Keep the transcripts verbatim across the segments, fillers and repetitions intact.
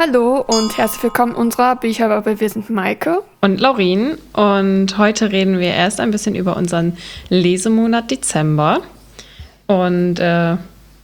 Hallo und herzlich willkommen in unserer Bücherbubble. Wir sind Maike und Laurin und heute reden wir erst ein bisschen über unseren Lesemonat Dezember und äh,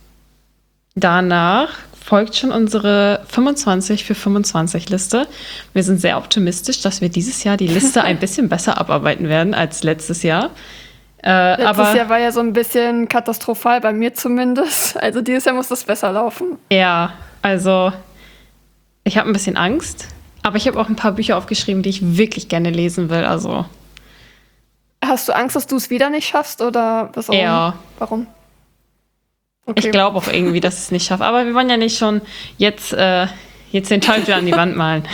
danach folgt schon unsere fünfundzwanzig für fünfundzwanzig Liste. Wir sind sehr optimistisch, dass wir dieses Jahr die Liste ein bisschen besser abarbeiten werden als letztes Jahr. Äh, letztes aber, Jahr war ja so ein bisschen katastrophal, bei mir zumindest. Also dieses Jahr muss das besser laufen. Ja, also ich habe ein bisschen Angst, aber ich habe auch ein paar Bücher aufgeschrieben, die ich wirklich gerne lesen will. Also hast du Angst, dass du es wieder nicht schaffst oder was auch? Ja. Warum? Okay. Ich glaube auch irgendwie, dass ich es nicht schaffe. Aber wir wollen ja nicht schon jetzt, äh, jetzt den Teufel an die Wand malen.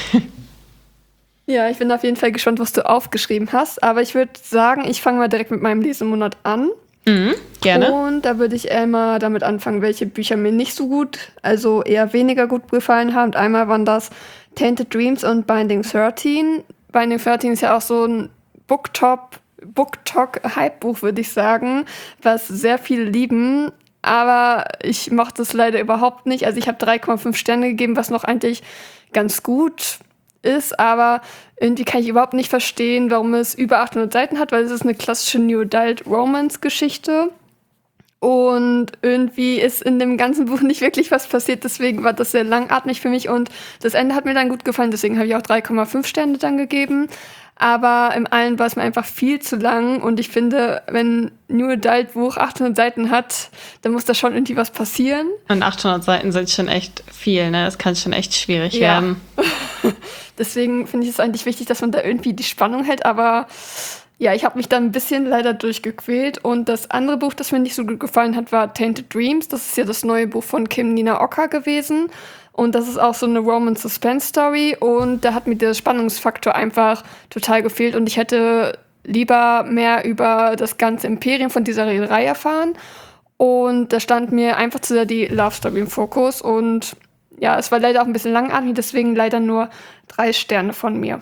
Ja, ich bin auf jeden Fall gespannt, was du aufgeschrieben hast. Aber ich würde sagen, ich fange mal direkt mit meinem Lesemonat an. Mhm, gerne. Und da würde ich einmal damit anfangen, welche Bücher mir nicht so gut, also eher weniger gut gefallen haben. Und einmal waren das Tainted Dreams und Binding thirteen. Binding thirteen ist ja auch so ein Booktop, Booktalk-Hype-Buch, würde ich sagen, was sehr viele lieben. Aber ich mochte es leider überhaupt nicht. Also ich habe drei Komma fünf Sterne gegeben, was noch eigentlich ganz gut ist, aber irgendwie kann ich überhaupt nicht verstehen, warum es über achthundert Seiten hat, weil es ist eine klassische New Adult Romance Geschichte und irgendwie ist in dem ganzen Buch nicht wirklich was passiert, deswegen war das sehr langatmig für mich und das Ende hat mir dann gut gefallen, deswegen habe ich auch drei Komma fünf Sterne dann gegeben, aber im Allen war es mir einfach viel zu lang und ich finde, wenn ein New Adult Buch achthundert Seiten hat, dann muss da schon irgendwie was passieren. Und achthundert Seiten sind schon echt viel, ne? Das kann schon echt schwierig ja. werden. Deswegen finde ich es eigentlich wichtig, dass man da irgendwie die Spannung hält, aber ja, ich habe mich da ein bisschen leider durchgequält und das andere Buch, das mir nicht so gut gefallen hat, war Tainted Dreams. Das ist ja das neue Buch von Kim Nina Oka gewesen und das ist auch so eine Romance-Suspense-Story und da hat mir der Spannungsfaktor einfach total gefehlt und ich hätte lieber mehr über das ganze Imperium von dieser Reederei erfahren und da stand mir einfach zu sehr die Love-Story im Fokus und ja, es war leider auch ein bisschen langatmig, deswegen leider nur drei Sterne von mir.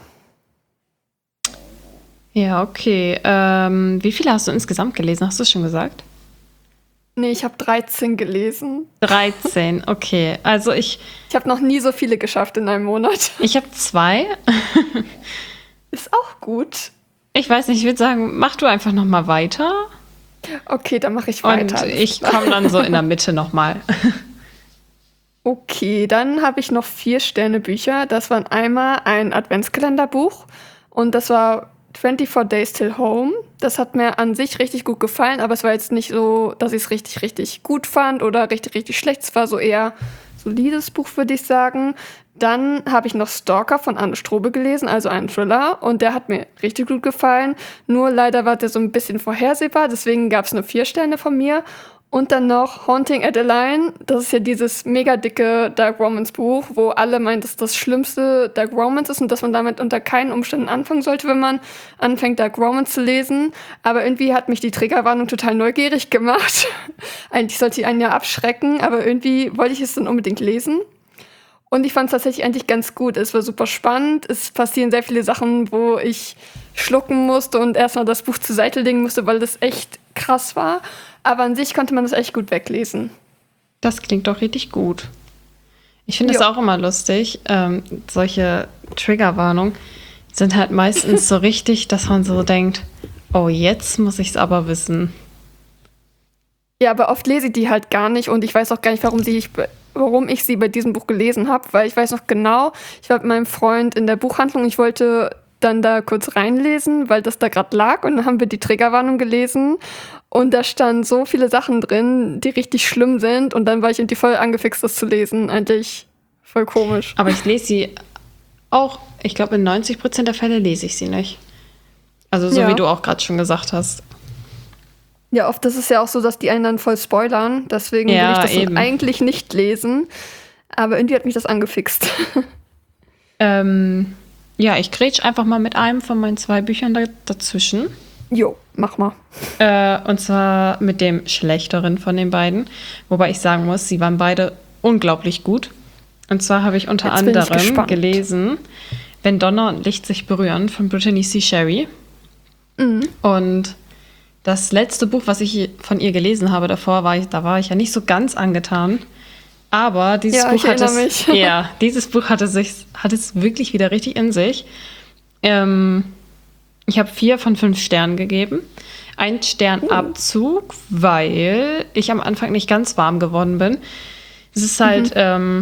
Ja, okay. Ähm, wie viele hast du insgesamt gelesen? Hast du es schon gesagt? Nee, ich habe dreizehn gelesen. dreizehn, okay. Also ich... Ich habe noch nie so viele geschafft in einem Monat. Ich habe zwei. Ist auch gut. Ich weiß nicht, ich würde sagen, mach du einfach noch mal weiter. Okay, dann mache ich weiter. Und ich komme dann so in der Mitte noch mal. Okay, dann habe ich noch vier Sterne-Bücher. Das waren einmal ein Adventskalenderbuch und das war vierundzwanzig Days Till Home. Das hat mir an sich richtig gut gefallen, aber es war jetzt nicht so, dass ich es richtig, richtig gut fand oder richtig, richtig schlecht. Es war so eher solides Buch, würde ich sagen. Dann habe ich noch Stalker von Anne Strobel gelesen, also einen Thriller. Und der hat mir richtig gut gefallen. Nur leider war der so ein bisschen vorhersehbar, deswegen gab es nur vier Sterne von mir. Und dann noch Haunting Adeline, das ist ja dieses mega dicke Dark Romance Buch, wo alle meinen, dass das schlimmste Dark Romance ist und dass man damit unter keinen Umständen anfangen sollte, wenn man anfängt, Dark Romance zu lesen. Aber irgendwie hat mich die Triggerwarnung total neugierig gemacht. Eigentlich sollte die einen ja abschrecken, aber irgendwie wollte ich es dann unbedingt lesen. Und ich fand es tatsächlich eigentlich ganz gut. Es war super spannend. Es passieren sehr viele Sachen, wo ich schlucken musste und erstmal das Buch zur Seite legen musste, weil das echt krass war. Aber an sich konnte man das echt gut weglesen. Das klingt doch richtig gut. Ich finde es auch immer lustig. Ähm, solche Triggerwarnungen sind halt meistens so richtig, dass man so denkt, oh, jetzt muss ich es aber wissen. Ja, aber oft lese ich die halt gar nicht und ich weiß auch gar nicht, warum, sie ich, warum ich sie bei diesem Buch gelesen habe, weil ich weiß noch genau, ich war mit meinem Freund in der Buchhandlung, ich wollte dann da kurz reinlesen, weil das da gerade lag und dann haben wir die Triggerwarnung gelesen und da standen so viele Sachen drin, die richtig schlimm sind und dann war ich irgendwie voll angefixt, das zu lesen. Eigentlich voll komisch. Aber ich lese sie auch, ich glaube in neunzig Prozent der Fälle lese ich sie nicht. Also so ja. wie du auch gerade schon gesagt hast. Ja, oft ist es ja auch so, dass die einen dann voll spoilern, deswegen ja, will ich das eben. eigentlich nicht lesen, aber irgendwie hat mich das angefixt. ähm... Ja, ich grätsch einfach mal mit einem von meinen zwei Büchern da, dazwischen. Jo, mach mal. Äh, und zwar mit dem schlechteren von den beiden. Wobei ich sagen muss, sie waren beide unglaublich gut. Und zwar habe ich unter Jetzt bin anderem ich gelesen Wenn Donner und Licht sich berühren von Brittany C. Sherry. Mhm. Und das letzte Buch, was ich von ihr gelesen habe davor, war ich, da war ich ja nicht so ganz angetan. Aber dieses Ja, Buch ich hat erinnere es, mich. ja, dieses Buch hat es, sich, hat es wirklich wieder richtig in sich. Ähm, ich habe vier von fünf Sternen gegeben. Ein Sternabzug, weil ich am Anfang nicht ganz warm geworden bin. Es ist halt, mhm. ähm,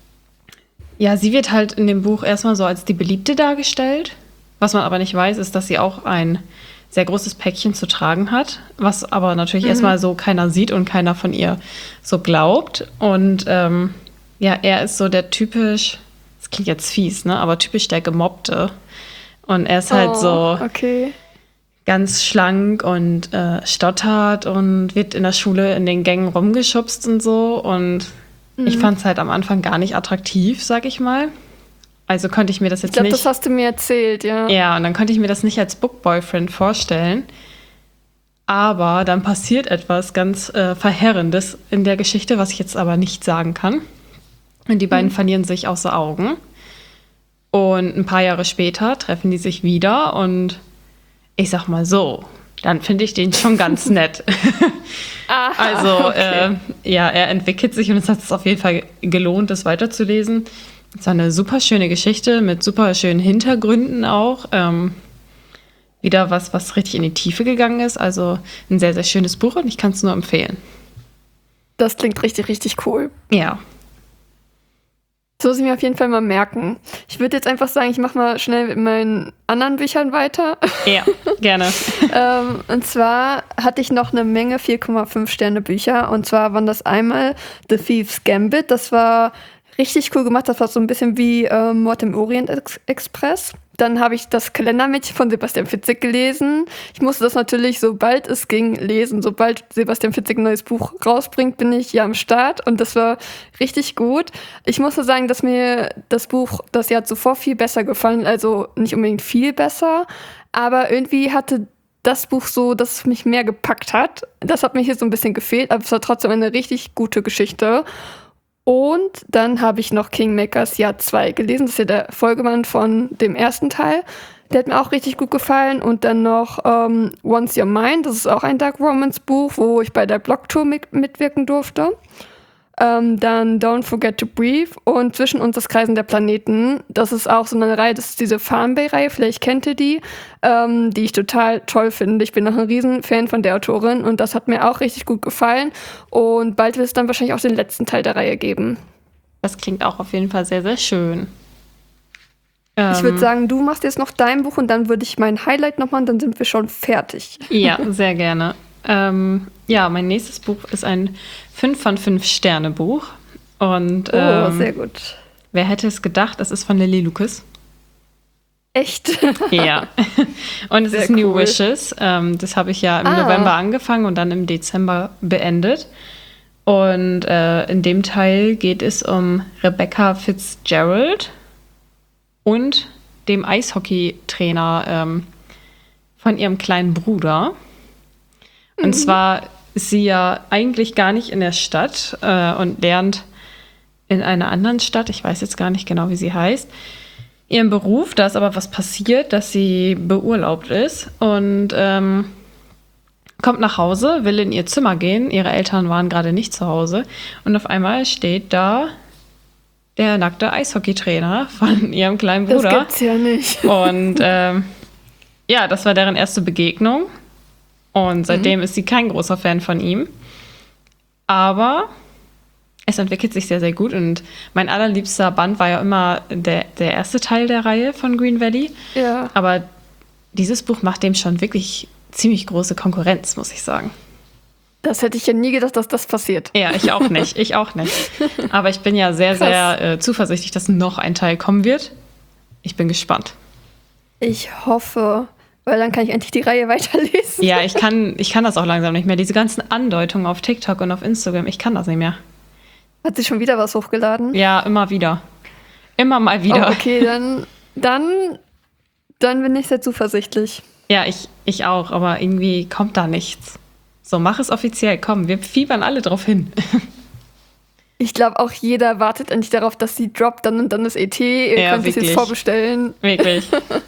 ja, sie wird halt in dem Buch erstmal so als die Beliebte dargestellt. Was man aber nicht weiß, ist, dass sie auch ein sehr großes Päckchen zu tragen hat, was aber natürlich mhm. erstmal so keiner sieht und keiner von ihr so glaubt. Und ähm, ja, er ist so der typisch, das klingt jetzt fies, ne, aber typisch der Gemobbte. Und er ist halt oh, so okay. ganz schlank und äh, stottert und wird in der Schule in den Gängen rumgeschubst und so. Und mhm. ich fand es halt am Anfang gar nicht attraktiv, sag ich mal. Also konnte ich mir das jetzt ich glaub, nicht... Ich glaube, das hast du mir erzählt, ja. Ja, und dann konnte ich mir das nicht als Book-Boyfriend vorstellen. Aber dann passiert etwas ganz äh, Verheerendes in der Geschichte, was ich jetzt aber nicht sagen kann. Und die beiden mhm. verlieren sich außer Augen. Und ein paar Jahre später treffen die sich wieder. Und ich sag mal so, dann finde ich den schon ganz nett. Aha, also, okay. äh, ja, er entwickelt sich und es hat es auf jeden Fall gelohnt, das weiterzulesen. Es war eine super schöne Geschichte mit super schönen Hintergründen auch. Ähm, wieder was, was richtig in die Tiefe gegangen ist. Also ein sehr, sehr schönes Buch und ich kann es nur empfehlen. Das klingt richtig, richtig cool. Ja. So muss ich mir auf jeden Fall mal merken. Ich würde jetzt einfach sagen, ich mache mal schnell mit meinen anderen Büchern weiter. Ja, gerne. ähm, und zwar hatte ich noch eine Menge vier Komma fünf Sterne Bücher. Und zwar waren das einmal The Thief's Gambit. Das war richtig cool gemacht. Das war so ein bisschen wie äh, Mord im Orient Ex- Express. Dann habe ich das Kalendermädchen von Sebastian Fitzek gelesen. Ich musste das natürlich, sobald es ging, lesen. Sobald Sebastian Fitzek ein neues Buch rausbringt, bin ich ja am Start. Und das war richtig gut. Ich musste sagen, dass mir das Buch das Jahr zuvor viel besser gefallen. Also nicht unbedingt viel besser. Aber irgendwie hatte das Buch so, dass es mich mehr gepackt hat. Das hat mir hier so ein bisschen gefehlt. Aber es war trotzdem eine richtig gute Geschichte. Und dann habe ich noch Kingmakers Jahr zwei gelesen. Das ist ja der Folgeband von dem ersten Teil. Der hat mir auch richtig gut gefallen. Und dann noch ähm, Once You're Mine. Das ist auch ein Dark Romance Buch, wo ich bei der Blogtour mit- mitwirken durfte. Ähm, dann Don't Forget to Breathe und Zwischen uns das Kreisen der Planeten. Das ist auch so eine Reihe, das ist diese Farnbay-Reihe, vielleicht kennt ihr die, ähm, die ich total toll finde. Ich bin noch ein Riesen-Fan von der Autorin und das hat mir auch richtig gut gefallen. Und bald wird es dann wahrscheinlich auch den letzten Teil der Reihe geben. Das klingt auch auf jeden Fall sehr, sehr schön. Ähm, ich würde ähm, sagen, du machst jetzt noch dein Buch und dann würde ich mein Highlight noch machen, dann sind wir schon fertig. Ja, sehr gerne. Ähm, ja, mein nächstes Buch ist ein fünf von fünf Sterne Buch. Und, ähm, oh, sehr gut. Wer hätte es gedacht, das ist von Lily Lucas. Echt? Ja. Und es sehr ist New cool. Wishes. Ähm, das habe ich ja im ah. November angefangen und dann im Dezember beendet. Und äh, in dem Teil geht es um Rebecca Fitzgerald und dem Eishockeytrainer ähm, von ihrem kleinen Bruder. Und mhm. zwar ist sie ja eigentlich gar nicht in der Stadt äh, und lernt in einer anderen Stadt, ich weiß jetzt gar nicht genau, wie sie heißt, ihren Beruf. Da ist aber was passiert, dass sie beurlaubt ist und ähm, kommt nach Hause, will in ihr Zimmer gehen. Ihre Eltern waren gerade nicht zu Hause. Und auf einmal steht da der nackte Eishockeytrainer von ihrem kleinen Bruder. Das gibt's ja nicht. Und ähm, ja, das war deren erste Begegnung. Und seitdem mhm. ist sie kein großer Fan von ihm. Aber es entwickelt sich sehr, sehr gut. Und mein allerliebster Band war ja immer der, der erste Teil der Reihe von Green Valley. Ja. Aber dieses Buch macht dem schon wirklich ziemlich große Konkurrenz, muss ich sagen. Das hätte ich ja nie gedacht, dass das passiert. Ja, ich auch nicht. Ich auch nicht. Aber ich bin ja sehr, Krass. sehr äh, zuversichtlich, dass noch ein Teil kommen wird. Ich bin gespannt. Ich hoffe, weil dann kann ich endlich die Reihe weiterlesen. Ja, ich kann, ich kann das auch langsam nicht mehr. Diese ganzen Andeutungen auf TikTok und auf Instagram, ich kann das nicht mehr. Hat sie schon wieder was hochgeladen? Ja, immer wieder. Immer mal wieder. Oh, okay, dann, dann, dann bin ich sehr zuversichtlich. Ja, ich, ich auch, aber irgendwie kommt da nichts. So, mach es offiziell, komm, wir fiebern alle drauf hin. Ich glaube auch jeder wartet endlich darauf, dass sie droppt, dann und dann ist E T. Ihr ja, könnt es jetzt vorbestellen. Wirklich.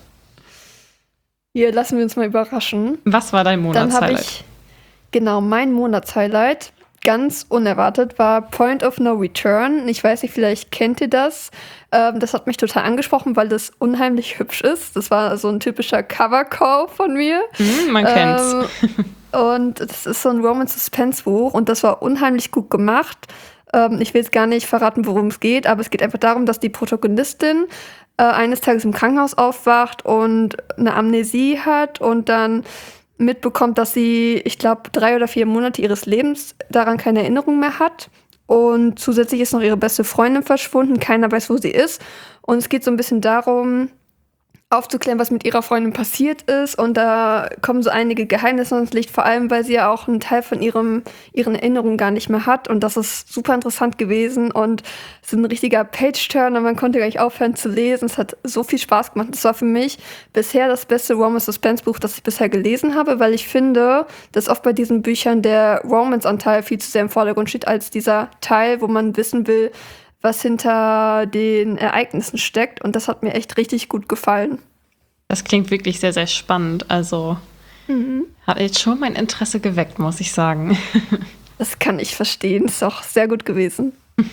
Hier, lassen wir uns mal überraschen. Was war dein Monatshighlight? Dann habe ich, genau, mein Monatshighlight. ganz unerwartet war Point of No Return. Ich weiß nicht, vielleicht kennt ihr das. Ähm, das hat mich total angesprochen, weil das unheimlich hübsch ist. Das war so ein typischer Cover-Kauf von mir. Mm, man kennt's. Ähm, und das ist so ein Romance-Suspense-Buch und das war unheimlich gut gemacht. Ähm, ich will jetzt gar nicht verraten, worum es geht, aber es geht einfach darum, dass die Protagonistin äh, eines Tages im Krankenhaus aufwacht und eine Amnesie hat und dann mitbekommt, dass sie, ich glaube, drei oder vier Monate ihres Lebens daran keine Erinnerung mehr hat. Und zusätzlich ist noch ihre beste Freundin verschwunden. Keiner weiß, wo sie ist. Und es geht so ein bisschen darum, aufzuklären, was mit ihrer Freundin passiert ist. Und da kommen so einige Geheimnisse ans Licht, vor allem, weil sie ja auch einen Teil von ihrem, ihren Erinnerungen gar nicht mehr hat. Und das ist super interessant gewesen. Und es ist ein richtiger Page-Turner. Man konnte gar nicht aufhören zu lesen. Es hat so viel Spaß gemacht. Das war für mich bisher das beste Romance-Suspense-Buch, das ich bisher gelesen habe, weil ich finde, dass oft bei diesen Büchern der Romance-Anteil viel zu sehr im Vordergrund steht, als dieser Teil, wo man wissen will, was hinter den Ereignissen steckt. Und das hat mir echt richtig gut gefallen. Das klingt wirklich sehr, sehr spannend. Also mhm. hat jetzt schon mein Interesse geweckt, muss ich sagen. Das kann ich verstehen. Ist auch sehr gut gewesen.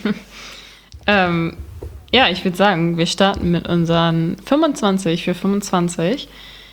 ähm, ja, ich würde sagen, wir starten mit unseren fünfundzwanzig für fünfundzwanzig.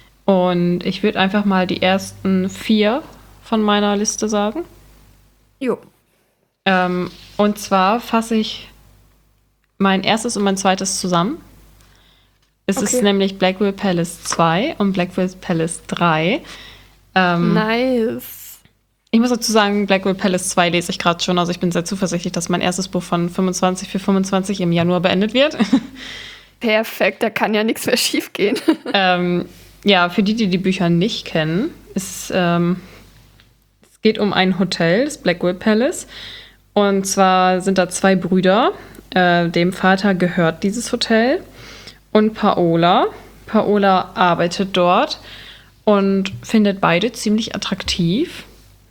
Und ich würde einfach mal die ersten vier von meiner Liste sagen. Jo. Ähm, und zwar fasse ich mein erstes und mein zweites zusammen. Es okay. ist nämlich Blackwell Palace zwei und Blackwell Palace drei. Ähm, nice. Ich muss dazu sagen, Blackwell Palace zwei lese ich gerade schon. Also ich bin sehr zuversichtlich, dass mein erstes Buch von fünfundzwanzig für fünfundzwanzig im Januar beendet wird. Perfekt, da kann ja nichts mehr schief gehen. ähm, ja, für die, die die Bücher nicht kennen, ist, ähm, es geht um ein Hotel, das Blackwell Palace. Und zwar sind da zwei Brüder. Äh, dem Vater gehört dieses Hotel und Paola. Paola arbeitet dort und findet beide ziemlich attraktiv.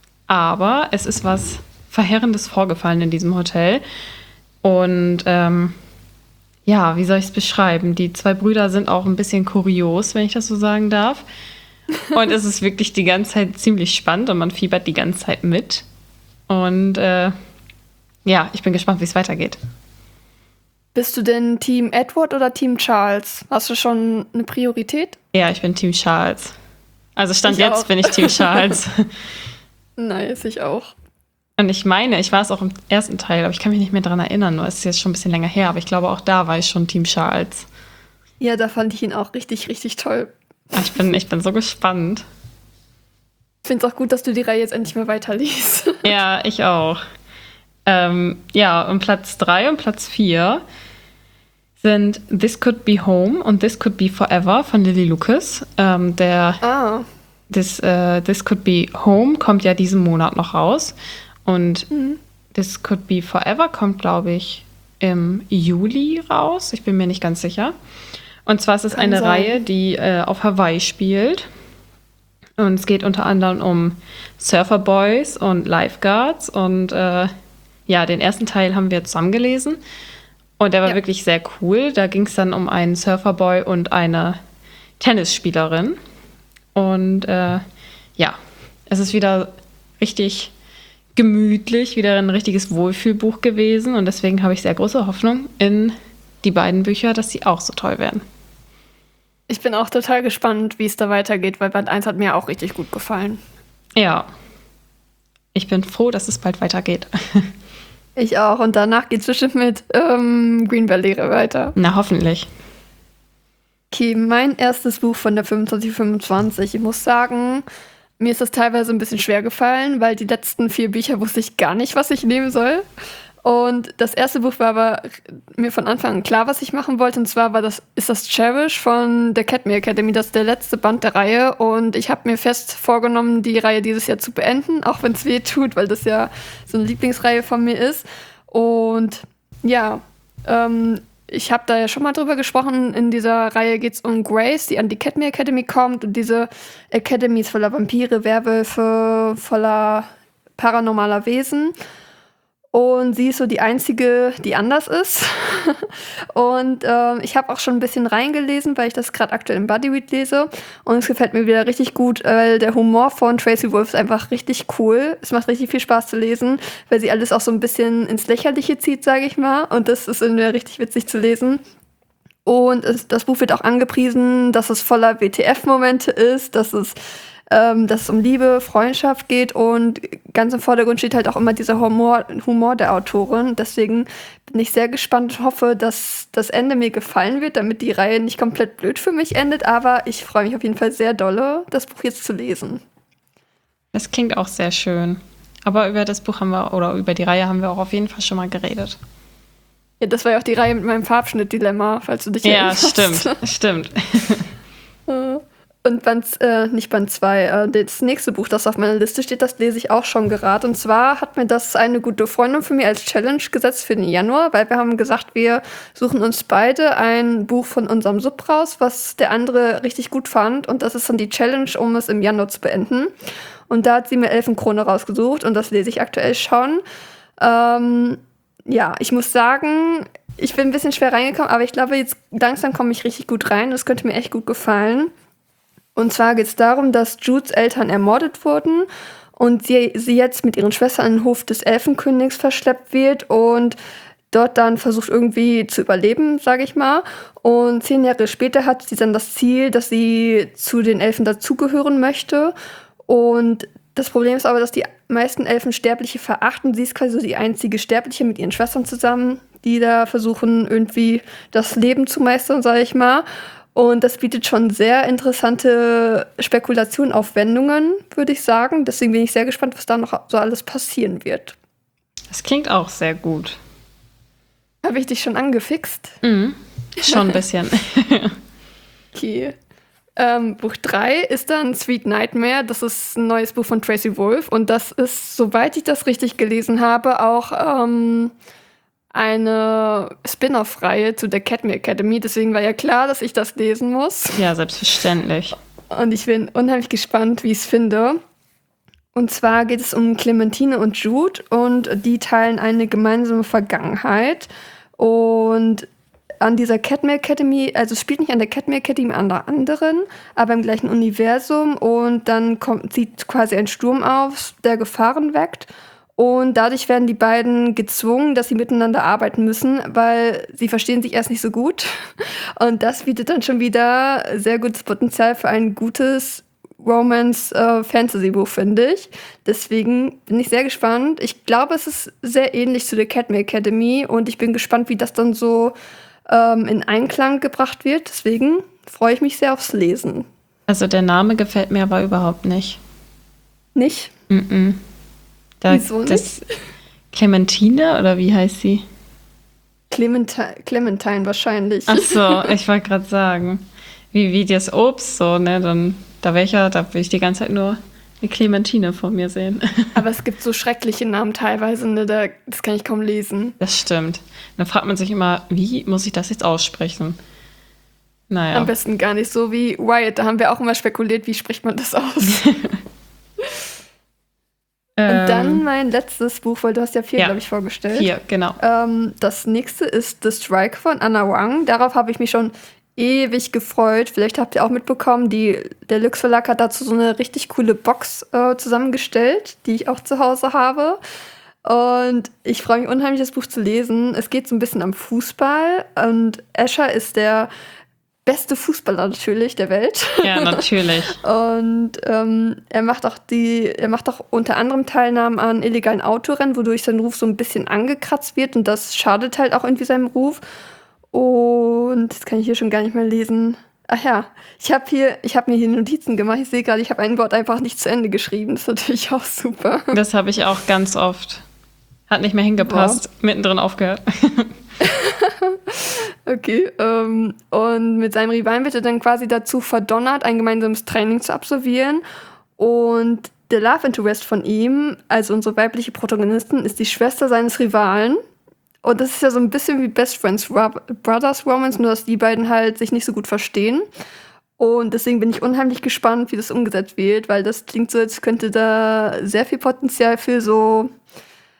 Aber es ist was Verheerendes vorgefallen in diesem Hotel. Und ähm, ja, wie soll ich es beschreiben? Die zwei Brüder sind auch ein bisschen kurios, wenn ich das so sagen darf. Und es ist wirklich die ganze Zeit ziemlich spannend und man fiebert die ganze Zeit mit. Und äh, ja, ich bin gespannt, wie es weitergeht. Bist du denn Team Edward oder Team Charles? Hast du schon eine Priorität? Ja, ich bin Team Charles. Also Stand ich jetzt auch. bin ich Team Charles. Nice, ich auch. Und ich meine, ich war es auch im ersten Teil, aber ich kann mich nicht mehr daran erinnern. Nur es ist jetzt schon ein bisschen länger her, aber ich glaube, auch da war ich schon Team Charles. Ja, da fand ich ihn auch richtig, richtig toll. Ich bin, ich bin so gespannt. Ich finde es auch gut, dass du die Reihe jetzt endlich mal weiterliest. Ja, ich auch. Ähm, ja, und Platz drei und Platz vier sind This Could Be Home und This Could Be Forever von Lily Lucas. Ähm, der ah. This, uh, This Could Be Home kommt ja diesen Monat noch raus. Und mhm. This Could Be Forever kommt, glaube ich, im Juli raus. Ich bin mir nicht ganz sicher. Und zwar ist es Kann eine sein. Reihe, die äh, auf Hawaii spielt. Und es geht unter anderem um Surfer Boys und Lifeguards. Und äh, ja, den ersten Teil haben wir zusammen gelesen. Und der war ja. wirklich sehr cool. Da ging es dann um einen Surferboy und eine Tennisspielerin. Und äh, ja, es ist wieder richtig gemütlich, wieder ein richtiges Wohlfühlbuch gewesen. Und deswegen habe ich sehr große Hoffnung in die beiden Bücher, dass sie auch so toll werden. Ich bin auch total gespannt, wie es da weitergeht, weil Band eins hat mir auch richtig gut gefallen. Ja, ich bin froh, dass es bald weitergeht. Ich auch. Und danach geht es bestimmt mit ähm, Green Valley weiter. Na, hoffentlich. Okay, mein erstes Buch von der fünfundzwanzig fünfundzwanzig. Ich muss sagen, mir ist das teilweise ein bisschen schwer gefallen, weil die letzten vier Bücher wusste ich gar nicht, was ich nehmen soll. Und das erste Buch war aber mir von Anfang an klar, was ich machen wollte. Und zwar war das, ist das Cherish von der Cadme Academy. Das ist der letzte Band der Reihe. Und ich habe mir fest vorgenommen, die Reihe dieses Jahr zu beenden, auch wenn es weh tut, weil das ja so eine Lieblingsreihe von mir ist. Und ja, ähm, ich habe da ja schon mal drüber gesprochen. In dieser Reihe geht es um Grace, die an die Cadme Academy kommt. Und diese Academy ist voller Vampire, Werwölfe, voller paranormaler Wesen. Und sie ist so die Einzige, die anders ist. Und äh, ich habe auch schon ein bisschen reingelesen, weil ich das gerade aktuell im Bodyread lese. Und es gefällt mir wieder richtig gut, weil der Humor von Tracy Wolff ist einfach richtig cool. Es macht richtig viel Spaß zu lesen, weil sie alles auch so ein bisschen ins Lächerliche zieht, sage ich mal. Und das ist irgendwie richtig witzig zu lesen. Und es, das Buch wird auch angepriesen, dass es voller W T F-Momente ist, dass es Ähm, dass es um Liebe, Freundschaft geht und ganz im Vordergrund steht halt auch immer dieser Humor, Humor der Autorin. Deswegen bin ich sehr gespannt und hoffe, dass das Ende mir gefallen wird, damit die Reihe nicht komplett blöd für mich endet. Aber ich freue mich auf jeden Fall sehr dolle, das Buch jetzt zu lesen. Das klingt auch sehr schön. Aber über das Buch haben wir, oder über die Reihe haben wir auch auf jeden Fall schon mal geredet. Ja, das war ja auch die Reihe mit meinem Farbschnitt-Dilemma, falls du dich Ja, erinnerst. stimmt, stimmt. Und Band, äh, nicht Band zwei, äh, das nächste Buch, das auf meiner Liste steht, das lese ich auch schon gerade. Und zwar hat mir das eine gute Freundin von mir als Challenge gesetzt für den Januar, weil wir haben gesagt, wir suchen uns beide ein Buch von unserem Sub raus, was der andere richtig gut fand. Und das ist dann die Challenge, um es im Januar zu beenden. Und da hat sie mir Elfenkrone rausgesucht und das lese ich aktuell schon. Ähm, ja, ich muss sagen, ich bin ein bisschen schwer reingekommen, aber ich glaube, jetzt langsam komme ich richtig gut rein. Das könnte mir echt gut gefallen. Und zwar geht es darum, dass Judes Eltern ermordet wurden und sie, sie jetzt mit ihren Schwestern in den Hof des Elfenkönigs verschleppt wird und dort dann versucht irgendwie zu überleben, sage ich mal. Und zehn Jahre später hat sie dann das Ziel, dass sie zu den Elfen dazugehören möchte. Und das Problem ist aber, dass die meisten Elfen Sterbliche verachten. Sie ist quasi so die einzige Sterbliche mit ihren Schwestern zusammen, die da versuchen, irgendwie das Leben zu meistern, sage ich mal. Und das bietet schon sehr interessante Spekulationen auf Wendungen, würde ich sagen. Deswegen bin ich sehr gespannt, was da noch so alles passieren wird. Das klingt auch sehr gut. Habe ich dich schon angefixt? Mhm. Schon ein bisschen. Okay. Ähm, Buch drei ist dann Sweet Nightmare. Das ist ein neues Buch von Tracy Wolff. Und das ist, soweit ich das richtig gelesen habe, auch ähm, eine Spin-off-Reihe zu der Cat Me Academy. Deswegen war ja klar, dass ich das lesen muss. Ja, selbstverständlich. Und ich bin unheimlich gespannt, wie ich es finde. Und zwar geht es um Clementine und Jude und die teilen eine gemeinsame Vergangenheit. Und an dieser Cat Me Academy, also es spielt nicht an der Cat Me Academy, an der anderen, aber im gleichen Universum. Und dann kommt, zieht quasi ein Sturm auf, der Gefahren weckt. Und dadurch werden die beiden gezwungen, dass sie miteinander arbeiten müssen, weil sie verstehen sich erst nicht so gut. Und das bietet dann schon wieder sehr gutes Potenzial für ein gutes Romance-Fantasy-Buch, finde ich. Deswegen bin ich sehr gespannt. Ich glaube, es ist sehr ähnlich zu der Cat Me Academy und ich bin gespannt, wie das dann so ähm, in Einklang gebracht wird. Deswegen freue ich mich sehr aufs Lesen. Also der Name gefällt mir aber überhaupt nicht. Nicht? Mm-mm. Da, Wieso nicht? Das Clementine, oder wie heißt sie? Clementine, Clementine wahrscheinlich. Ach so, ich wollte gerade sagen. Wie, wie das Obst, so, ne? Dann, da wäre ich ja, da will ich die ganze Zeit nur eine Clementine vor mir sehen. Aber es gibt so schreckliche Namen teilweise, ne? Da, das kann ich kaum lesen. Das stimmt. Dann fragt man sich immer, wie muss ich das jetzt aussprechen? Naja. Am besten gar nicht so wie Wyatt. Da haben wir auch immer spekuliert, wie spricht man das aus. Und dann mein letztes Buch, weil du hast ja vier, ja, glaube ich, vorgestellt. Vier, genau. Ähm, das nächste ist The Strike von Anna Wang. Darauf habe ich mich schon ewig gefreut. Vielleicht habt ihr auch mitbekommen, die, der Lux Verlag hat dazu so eine richtig coole Box äh, zusammengestellt, die ich auch zu Hause habe. Und ich freue mich unheimlich, das Buch zu lesen. Es geht so ein bisschen am Fußball. Und Escher ist der beste Fußballer natürlich der Welt. Ja, natürlich. Und ähm, er macht auch die, er macht auch unter anderem Teilnahmen an illegalen Autorennen, wodurch sein Ruf so ein bisschen angekratzt wird und das schadet halt auch irgendwie seinem Ruf. Und das kann ich hier schon gar nicht mehr lesen. Ach ja, ich habe hier, ich habe mir hier Notizen gemacht. Ich sehe gerade, ich habe ein Wort einfach nicht zu Ende geschrieben. Das ist natürlich auch super. Das habe ich auch ganz oft. Hat nicht mehr hingepasst. Wow. Mittendrin aufgehört. Okay, ähm, und mit seinem Rivalen wird er dann quasi dazu verdonnert, ein gemeinsames Training zu absolvieren. Und der Love Interest von ihm, also unsere weibliche Protagonistin, ist die Schwester seines Rivalen. Und das ist ja so ein bisschen wie Best Friends Brothers Romance, nur dass die beiden halt sich nicht so gut verstehen. Und deswegen bin ich unheimlich gespannt, wie das umgesetzt wird, weil das klingt so, als könnte da sehr viel Potenzial für so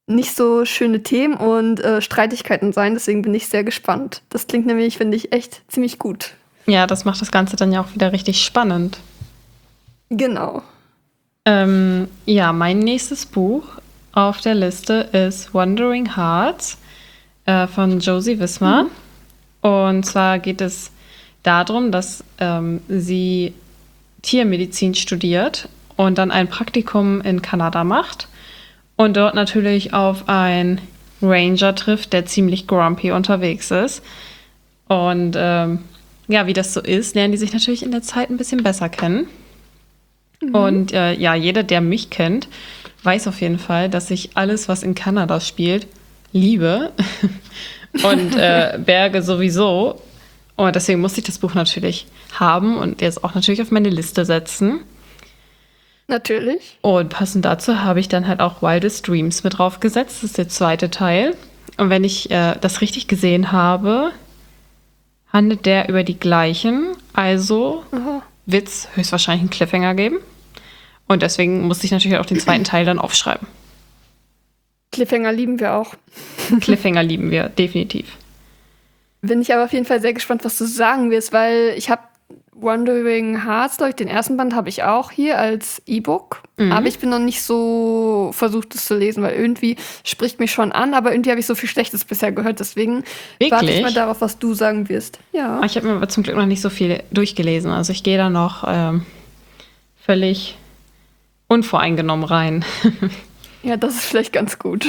nicht so schöne Themen und äh, Streitigkeiten sein. Deswegen bin ich sehr gespannt. Das klingt nämlich, finde ich, echt ziemlich gut. Ja, das macht das Ganze dann ja auch wieder richtig spannend. Genau. Ähm, ja, mein nächstes Buch auf der Liste ist Wandering Hearts äh, von Josie Wismar. Mhm. Und zwar geht es darum, dass ähm, sie Tiermedizin studiert und dann ein Praktikum in Kanada macht und dort natürlich auf einen Ranger trifft, der ziemlich grumpy unterwegs ist. Und ähm, ja, wie das so ist, lernen die sich natürlich in der Zeit ein bisschen besser kennen. Mhm. Und äh, ja, jeder, der mich kennt, weiß auf jeden Fall, dass ich alles, was in Kanada spielt, liebe. Und äh, Berge sowieso. Und deswegen musste ich das Buch natürlich haben und jetzt auch natürlich auf meine Liste setzen. Natürlich. Und passend dazu habe ich dann halt auch Wildest Dreams mit draufgesetzt. Das ist der zweite Teil. Und wenn ich äh, das richtig gesehen habe, handelt der über die gleichen. Also wird es höchstwahrscheinlich einen Cliffhanger geben. Und deswegen musste ich natürlich auch den zweiten Teil dann aufschreiben. Cliffhanger lieben wir auch. Cliffhanger lieben wir, definitiv. Bin ich aber auf jeden Fall sehr gespannt, was du sagen wirst, weil ich habe Wandering Hearts, glaube ich, den ersten Band habe ich auch hier als E-Book. Mhm. Aber ich bin noch nicht so versucht, es zu lesen, weil irgendwie spricht mich schon an, aber irgendwie habe ich so viel Schlechtes bisher gehört. Deswegen Wirklich? warte ich mal darauf, was du sagen wirst. Ja. Ich habe mir aber zum Glück noch nicht so viel durchgelesen. Also ich gehe da noch ähm, völlig unvoreingenommen rein. Ja, das ist vielleicht ganz gut.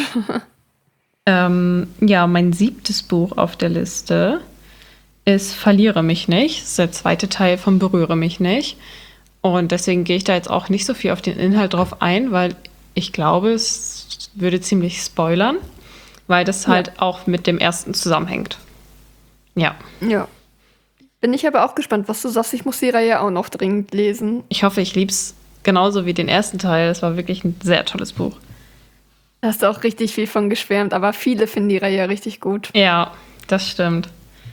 ähm, ja, mein siebtes Buch auf der Liste ist Verliere mich nicht. Das ist der zweite Teil von Berühre mich nicht. Und deswegen gehe ich da jetzt auch nicht so viel auf den Inhalt drauf ein, weil ich glaube, es würde ziemlich spoilern, weil das halt ja. auch mit dem ersten zusammenhängt. Ja. Ja. Bin ich aber auch gespannt, was du sagst. Ich muss die Reihe auch noch dringend lesen. Ich hoffe, ich liebe es genauso wie den ersten Teil. Es war wirklich ein sehr tolles Buch. Da hast du auch richtig viel von geschwärmt, aber viele finden die Reihe richtig gut. Ja, das stimmt.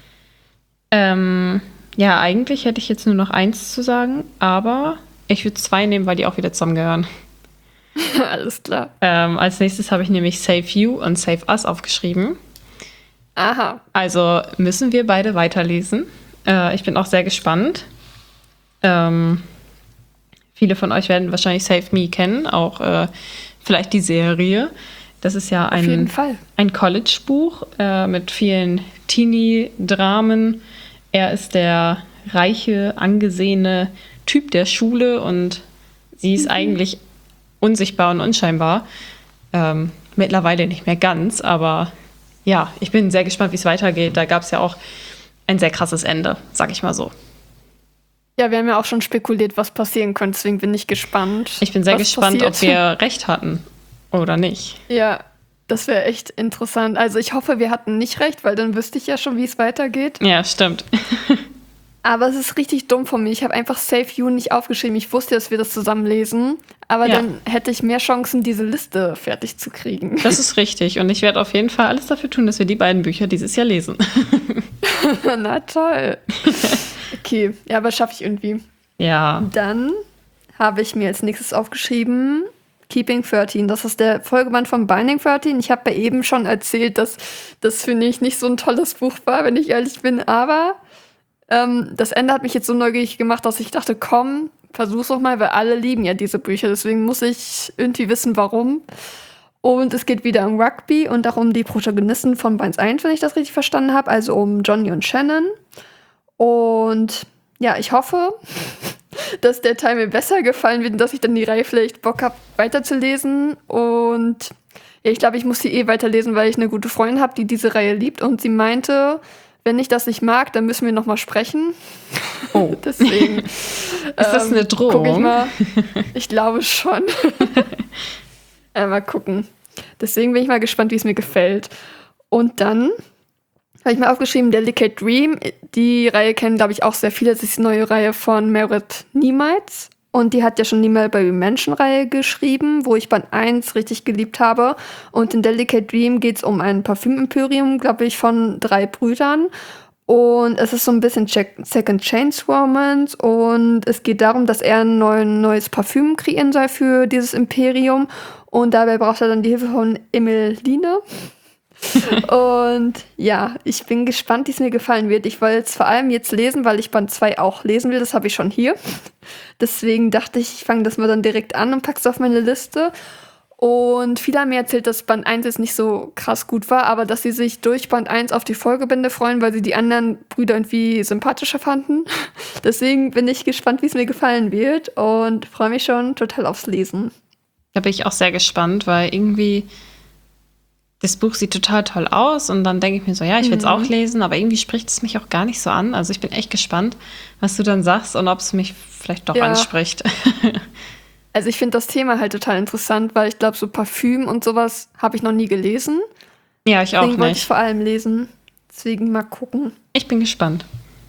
Ähm, ja, eigentlich hätte ich jetzt nur noch eins zu sagen, aber ich würde zwei nehmen, weil die auch wieder zusammengehören. Alles klar. Ähm, als nächstes habe ich nämlich Save You und Save Us aufgeschrieben. Aha. Also müssen wir beide weiterlesen. Äh, ich bin auch sehr gespannt. Ähm, viele von euch werden wahrscheinlich Save Me kennen, auch äh, vielleicht die Serie. Das ist ja ein, Auf jeden Fall. ein College-Buch äh, mit vielen Teenie-Dramen. Er ist der reiche, angesehene Typ der Schule und sie ist mhm. eigentlich unsichtbar und unscheinbar. Ähm, mittlerweile nicht mehr ganz, aber ja, ich bin sehr gespannt, wie es weitergeht. Da gab es ja auch ein sehr krasses Ende, sag ich mal so. Ja, wir haben ja auch schon spekuliert, was passieren könnte, deswegen bin ich gespannt. Ich bin sehr gespannt, passiert. ob wir recht hatten oder nicht. Ja, das wäre echt interessant. Also ich hoffe, wir hatten nicht recht, weil dann wüsste ich ja schon, wie es weitergeht. Ja, stimmt. Aber es ist richtig dumm von mir. Ich habe einfach Save You nicht aufgeschrieben. Ich wusste, dass wir das zusammen lesen. Aber ja. dann hätte ich mehr Chancen, diese Liste fertig zu kriegen. Das ist richtig. Und ich werde auf jeden Fall alles dafür tun, dass wir die beiden Bücher dieses Jahr lesen. Na toll. Okay, ja, aber schaffe ich irgendwie. Ja. Dann habe ich mir als nächstes aufgeschrieben Keeping thirteen. Das ist der Folgeband von Binding thirteen. Ich habe ja eben schon erzählt, dass das, finde ich, nicht so ein tolles Buch war, wenn ich ehrlich bin. Aber ähm, das Ende hat mich jetzt so neugierig gemacht, dass ich dachte, komm, versuch's doch mal, weil alle lieben ja diese Bücher. Deswegen muss ich irgendwie wissen, warum. Und es geht wieder um Rugby und auch um die Protagonisten von Band eins, wenn ich das richtig verstanden habe. Also um Johnny und Shannon. Und ja, ich hoffe, dass der Teil mir besser gefallen wird und dass ich dann die Reihe vielleicht Bock habe, weiterzulesen. Und ja, ich glaube, ich muss sie eh weiterlesen, weil ich eine gute Freundin habe, die diese Reihe liebt. Und sie meinte, wenn ich das nicht mag, dann müssen wir noch mal sprechen. Oh. Deswegen. Ist das eine Drohung? Guck ich mal. Ich glaube schon. äh, mal gucken. Deswegen bin ich mal gespannt, wie es mir gefällt. Und dann habe ich mal aufgeschrieben, Delicate Dream. Die Reihe kennen, glaube ich, auch sehr viele. Das ist die neue Reihe von Meredith Niemietz. Und die hat ja schon die Mulberry Mansion-Reihe geschrieben, wo ich Band eins richtig geliebt habe. Und in Delicate Dream geht es um ein Parfümimperium, glaube ich, von drei Brüdern. Und es ist so ein bisschen Second Chance Romance. Und es geht darum, dass er ein neues Parfüm kreieren soll für dieses Imperium. Und dabei braucht er dann die Hilfe von Emmeline. Und ja, ich bin gespannt, wie es mir gefallen wird. Ich wollte es vor allem jetzt lesen, weil ich Band zwei auch lesen will. Das habe ich schon hier. Deswegen dachte ich, ich fange das mal dann direkt an und packe es auf meine Liste. Und viele haben mir erzählt, dass Band eins jetzt nicht so krass gut war, aber dass sie sich durch Band eins auf die Folgebände freuen, weil sie die anderen Brüder irgendwie sympathischer fanden. Deswegen bin ich gespannt, wie es mir gefallen wird und freue mich schon total aufs Lesen. Da bin ich auch sehr gespannt, weil irgendwie das Buch sieht total toll aus und dann denke ich mir so, ja, ich will es mhm. auch lesen, aber irgendwie spricht es mich auch gar nicht so an. Also ich bin echt gespannt, was du dann sagst und ob es mich vielleicht doch ja. anspricht. Also ich finde das Thema halt total interessant, weil ich glaube, so Parfüm und sowas habe ich noch nie gelesen. Ja, ich auch nicht. Deswegen wollte ich vor allem lesen. Deswegen mal gucken. Ich bin gespannt.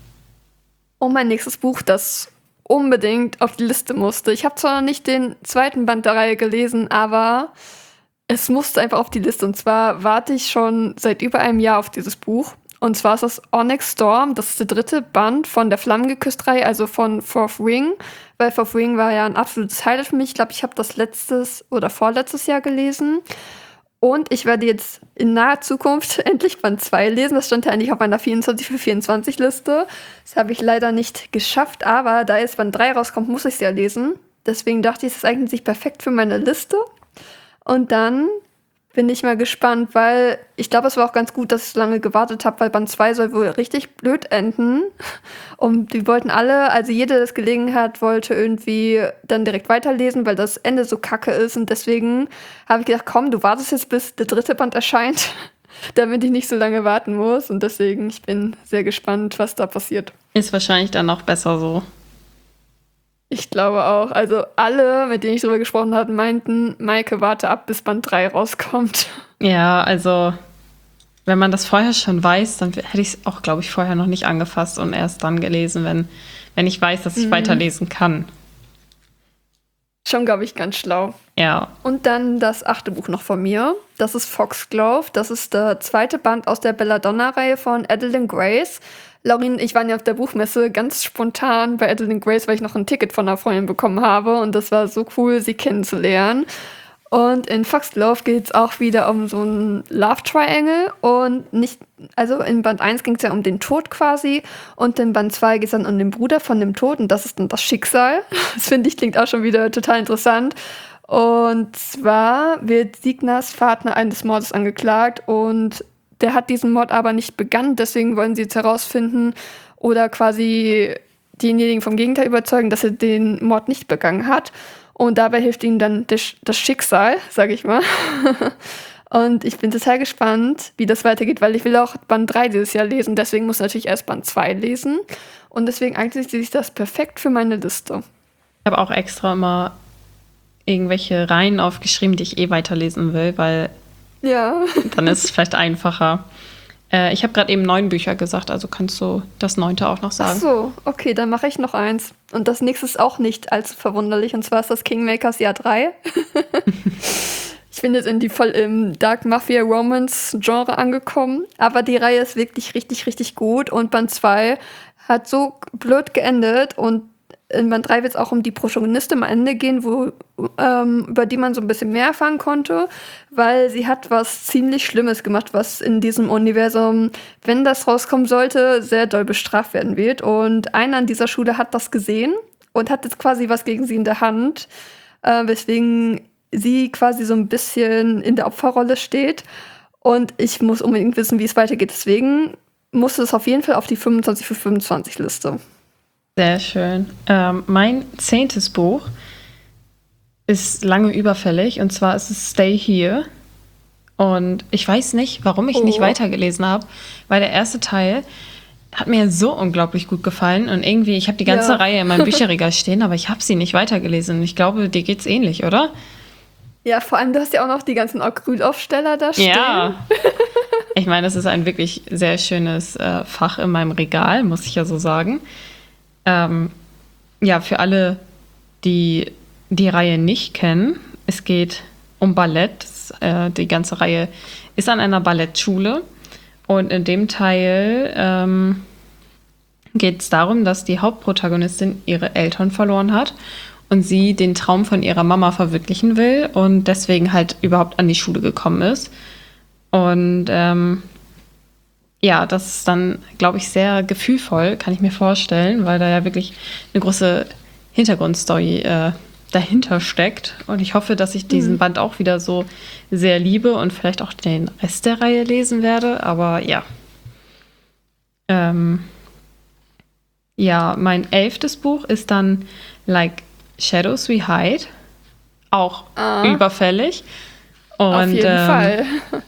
Und mein nächstes Buch, das unbedingt auf die Liste musste. Ich habe zwar noch nicht den zweiten Band der Reihe gelesen, aber es musste einfach auf die Liste. Und zwar warte ich schon seit über einem Jahr auf dieses Buch. Und zwar ist das Onyx Storm. Das ist der dritte Band von der Flammengeküsst-Reihe, also von Fourth Wing. Weil Fourth Wing war ja ein absolutes Highlight für mich. Ich glaube, ich habe das letztes oder vorletztes Jahr gelesen. Und ich werde jetzt in naher Zukunft endlich Band zwei lesen. Das stand ja eigentlich auf meiner vierundzwanzig für vierundzwanzig Liste. Das habe ich leider nicht geschafft. Aber da jetzt Band drei rauskommt, muss ich es ja lesen. Deswegen dachte ich, es eignet sich perfekt für meine Liste. Und dann bin ich mal gespannt, weil ich glaube, es war auch ganz gut, dass ich so lange gewartet habe, weil Band zwei soll wohl richtig blöd enden. Und die wollten alle, also jeder, der das gelegen hat, wollte irgendwie dann direkt weiterlesen, weil das Ende so kacke ist. Und deswegen habe ich gedacht, komm, du wartest jetzt, bis der dritte Band erscheint, damit ich nicht so lange warten muss. Und deswegen, ich bin sehr gespannt, was da passiert. Ist wahrscheinlich dann noch besser so. Ich glaube auch. Also alle, mit denen ich darüber gesprochen habe, meinten, Maike, warte ab, bis Band drei rauskommt. Ja, also wenn man das vorher schon weiß, dann hätte ich es auch, glaube ich, vorher noch nicht angefasst und erst dann gelesen, wenn, wenn ich weiß, dass ich mhm. weiterlesen kann. Schon, glaube ich, ganz schlau. Ja. Und dann das achte Buch noch von mir. Das ist Foxglove. Das ist der zweite Band aus der Belladonna-Reihe von Adelyne Grace. Laurin und ich waren ja auf der Buchmesse ganz spontan bei Adelyne Grace, weil ich noch ein Ticket von einer Freundin bekommen habe. Und das war so cool, sie kennenzulernen. Und in Foxglove geht es auch wieder um so ein Love Triangle. Und nicht, also in Band eins ging es ja um den Tod quasi. Und in Band zwei geht es dann um den Bruder von dem Tod. Und das ist dann das Schicksal. Das finde ich klingt auch schon wieder total interessant. Und zwar wird Signas Vater eines Mordes angeklagt. Und der hat diesen Mord aber nicht begangen. Deswegen wollen sie jetzt herausfinden oder quasi denjenigen vom Gegenteil überzeugen, dass er den Mord nicht begangen hat. Und dabei hilft ihnen dann das, das Schicksal, sag ich mal. Und ich bin total gespannt, wie das weitergeht, weil ich will auch Band drei dieses Jahr lesen. Deswegen muss ich natürlich erst Band zwei lesen. Und deswegen eignet sich das perfekt für meine Liste. Ich habe auch extra immer irgendwelche Reihen aufgeschrieben, die ich eh weiterlesen will, weil ja. dann ist es vielleicht einfacher. Äh, ich habe gerade eben neun Bücher gesagt, also kannst du das neunte auch noch sagen. Ach so, okay, dann mache ich noch eins. Und das nächste ist auch nicht allzu verwunderlich, und zwar ist das Kingmakers Jahr drei. Ich bin jetzt in die voll im Dark Mafia Romance Genre angekommen, aber die Reihe ist wirklich richtig, richtig gut und Band zwei hat so blöd geendet und in Band drei wird es auch um die Protagonistin am Ende gehen, wo, ähm, über die man so ein bisschen mehr erfahren konnte, weil sie hat was ziemlich Schlimmes gemacht, was in diesem Universum, wenn das rauskommen sollte, sehr doll bestraft werden wird. Und einer an dieser Schule hat das gesehen und hat jetzt quasi was gegen sie in der Hand, äh, weswegen sie quasi so ein bisschen in der Opferrolle steht. Und ich muss unbedingt wissen, wie es weitergeht. Deswegen muss es auf jeden Fall auf die fünfundzwanzig für fünfundzwanzig Liste. Sehr schön. Ähm, mein zehntes Buch ist lange überfällig und zwar ist es Stay Here. Und ich weiß nicht, warum ich oh. nicht weitergelesen habe, weil der erste Teil hat mir so unglaublich gut gefallen und irgendwie, ich habe die ganze ja. Reihe in meinem Bücherregal stehen, aber ich habe sie nicht weitergelesen. Ich glaube, dir geht's ähnlich, oder? Ja, vor allem, du hast ja auch noch die ganzen Acrylaufsteller da stehen. Ja. Ich meine, das ist ein wirklich sehr schönes äh, Fach in meinem Regal, muss ich ja so sagen. Ähm, ja, für alle, die die Reihe nicht kennen, es geht um Ballett. Das, äh, die ganze Reihe ist an einer Ballettschule. Und in dem Teil ähm, geht es darum, dass die Hauptprotagonistin ihre Eltern verloren hat und sie den Traum von ihrer Mama verwirklichen will und deswegen halt überhaupt an die Schule gekommen ist. Und ähm, ja, das ist dann, glaube ich, sehr gefühlvoll, kann ich mir vorstellen, weil da ja wirklich eine große Hintergrundstory äh, dahinter steckt. Und ich hoffe, dass ich diesen mhm. Band auch wieder so sehr liebe und vielleicht auch den Rest der Reihe lesen werde. Aber ja. Ähm, ja, mein elftes Buch ist dann Like Shadows We Hide. Auch ah. überfällig. Und, auf jeden ähm, Fall.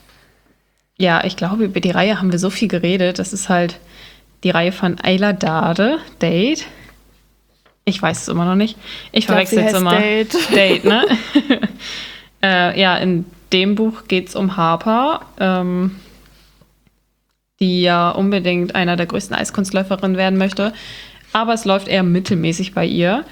Ja, ich glaube, über die Reihe haben wir so viel geredet. Das ist halt die Reihe von Ayla Dade, Date. Ich weiß es immer noch nicht. Ich verwechsel jetzt immer. Date. Date, ne? äh, ja, in dem Buch geht es um Harper, ähm, die ja unbedingt einer der größten Eiskunstläuferinnen werden möchte. Aber es läuft eher mittelmäßig bei ihr.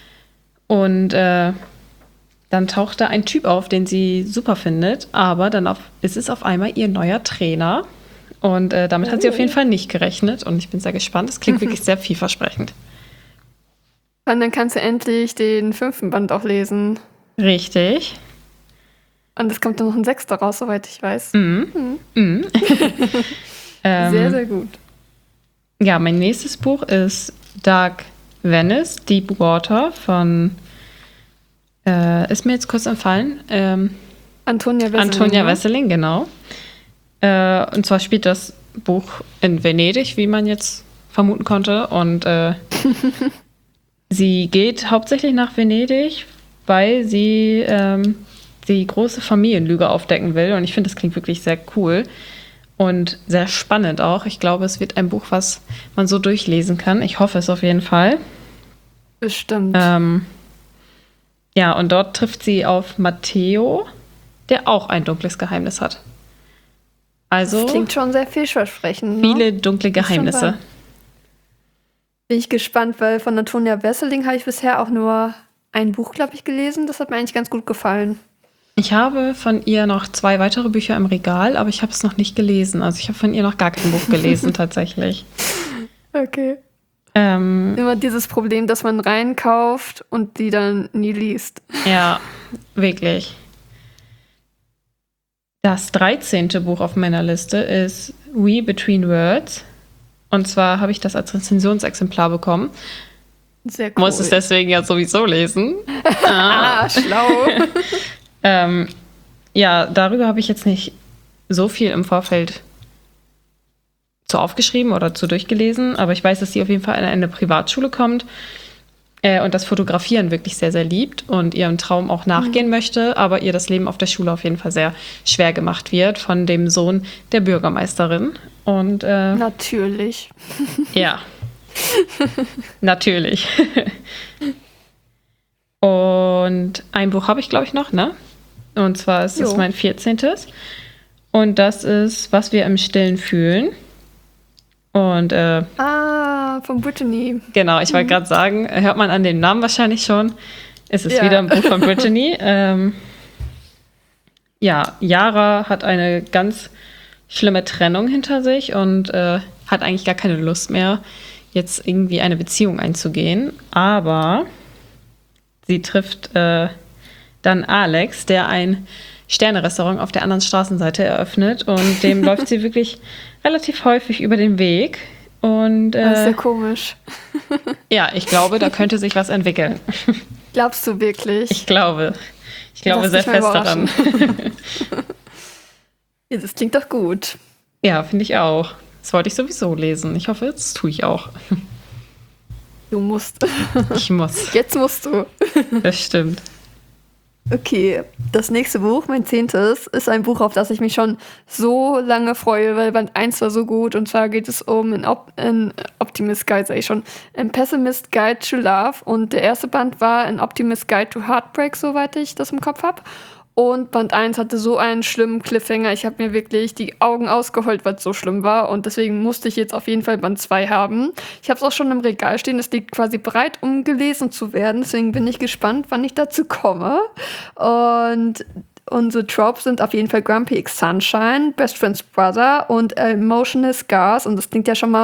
Und äh, dann taucht da ein Typ auf, den sie super findet. Aber dann auf, ist es auf einmal ihr neuer Trainer. Und äh, damit oh. hat sie auf jeden Fall nicht gerechnet. Und ich bin sehr gespannt. Das klingt wirklich sehr vielversprechend. Und dann kannst du endlich den fünften Band auch lesen. Richtig. Und es kommt dann noch ein sechster raus, soweit ich weiß. Mhm. Mhm. Mhm. Sehr, sehr gut. Ja, mein nächstes Buch ist Dark Venice, Deep Water von, äh, ist mir jetzt kurz entfallen, ähm, Antonia Wesseling. Antonia Wesseling, genau. Äh, und zwar spielt das Buch in Venedig, wie man jetzt vermuten konnte. Und äh, sie geht hauptsächlich nach Venedig, weil sie ähm, die große Familienlüge aufdecken will. Und ich finde, das klingt wirklich sehr cool und sehr spannend auch. Ich glaube, es wird ein Buch, was man so durchlesen kann. Ich hoffe es auf jeden Fall. Bestimmt. Ähm, ja, und dort trifft sie auf Matteo, der auch ein dunkles Geheimnis hat. Also das klingt schon sehr vielversprechend. Viele ne? dunkle Geheimnisse. Bin ich gespannt, weil von Antonia Wesseling habe ich bisher auch nur ein Buch, glaube ich, gelesen. Das hat mir eigentlich ganz gut gefallen. Ich habe von ihr noch zwei weitere Bücher im Regal, aber ich habe es noch nicht gelesen. Also ich habe von ihr noch gar kein Buch gelesen, tatsächlich. Okay. Ähm, Immer dieses Problem, dass man reinkauft und die dann nie liest. Ja, wirklich. Das dreizehnte Buch auf meiner Liste ist We Between Words. Und zwar habe ich das als Rezensionsexemplar bekommen. Sehr cool. Muss es deswegen ja sowieso lesen. ah, schlau. ähm, ja, darüber habe ich jetzt nicht so viel im Vorfeld zu aufgeschrieben oder zu durchgelesen, aber ich weiß, dass sie auf jeden Fall in eine Privatschule kommt äh, und das Fotografieren wirklich sehr, sehr liebt und ihrem Traum auch nachgehen mhm. möchte, aber ihr das Leben auf der Schule auf jeden Fall sehr schwer gemacht wird von dem Sohn der Bürgermeisterin. Und äh, natürlich. Ja. Natürlich. Und ein Buch habe ich, glaube ich, noch, ne? Und zwar ist es mein vierzehntes. Und das ist Was wir im Stillen fühlen. Und äh, ah, von Brittany. Genau, ich wollte mhm. gerade sagen, hört man an dem Namen wahrscheinlich schon. Es ist ja. wieder ein Buch von Brittany. ähm, ja, Yara hat eine ganz schlimme Trennung hinter sich und äh, hat eigentlich gar keine Lust mehr, jetzt irgendwie eine Beziehung einzugehen. Aber sie trifft äh, dann Alex, der ein Sterne-Restaurant auf der anderen Straßenseite eröffnet. Und dem läuft sie wirklich relativ häufig über den Weg. Und, äh, das ist ja komisch. Ja, ich glaube, da könnte sich was entwickeln. Glaubst du wirklich? Ich glaube. Ich glaube sehr fest daran. Ja, das klingt doch gut. Ja, finde ich auch. Das wollte ich sowieso lesen. Ich hoffe, das tue ich auch. Du musst. Ich muss. Jetzt musst du. Das stimmt. Okay, das nächste Buch, mein zehntes, ist ein Buch, auf das ich mich schon so lange freue, weil Band eins war so gut. Und zwar geht es um ein, Op- ein Optimist Guide, sag ich schon, ein Pessimist Guide to Love. Und der erste Band war ein Optimist Guide to Heartbreak, soweit ich das im Kopf habe. Und Band eins hatte so einen schlimmen Cliffhanger. Ich habe mir wirklich die Augen ausgeheult, weil es so schlimm war. Und deswegen musste ich jetzt auf jeden Fall Band zwei haben. Ich habe es auch schon im Regal stehen. Es liegt quasi bereit, um gelesen zu werden. Deswegen bin ich gespannt, wann ich dazu komme. Und unsere Tropes sind auf jeden Fall Grumpy X Sunshine, Best Friend's Brother und Emotional Scars. Und das klingt ja schon mal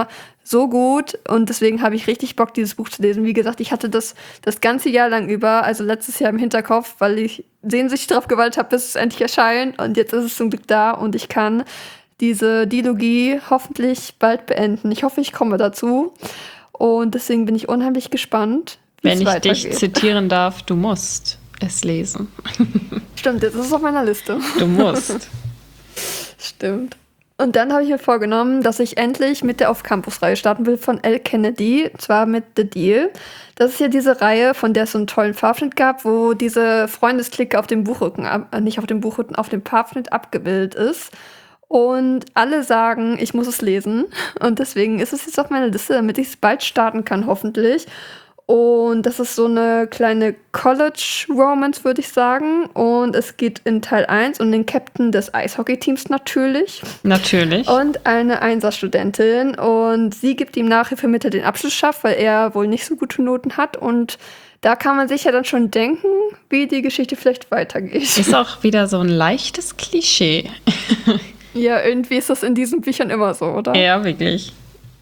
so gut und deswegen habe ich richtig Bock, dieses Buch zu lesen. Wie gesagt, ich hatte das das ganze Jahr lang über, also letztes Jahr im Hinterkopf, weil ich sehnsüchtig darauf gewartet habe, bis es endlich erscheint und jetzt ist es zum Glück da und ich kann diese Dilogie hoffentlich bald beenden. Ich hoffe, ich komme dazu und deswegen bin ich unheimlich gespannt, wie Wenn es ich weitergeht. dich zitieren darf, du musst es lesen. Stimmt, jetzt ist es auf meiner Liste. Du musst. Stimmt. Und dann habe ich mir vorgenommen, dass ich endlich mit der Off-Campus-Reihe starten will von Elle Kennedy, zwar mit The Deal. Das ist ja diese Reihe, von der es so einen tollen Farbschnitt gab, wo diese Freundesklicke auf dem Buchrücken, ab- äh, nicht auf dem Buchrücken, auf dem Farbschnitt abgebildet ist. Und alle sagen, ich muss es lesen. Und deswegen ist es jetzt auf meiner Liste, damit ich es bald starten kann, hoffentlich. Und das ist so eine kleine College-Romance, würde ich sagen. Und es geht in Teil eins um den Captain des Eishockey-Teams natürlich. Natürlich. Und eine Einserstudentin. Und sie gibt ihm Nachhilfe, damit er den Abschluss schafft, weil er wohl nicht so gute Noten hat. Und da kann man sich ja dann schon denken, wie die Geschichte vielleicht weitergeht. Ist auch wieder so ein leichtes Klischee. Ja, irgendwie ist das in diesen Büchern immer so, oder? Ja, wirklich.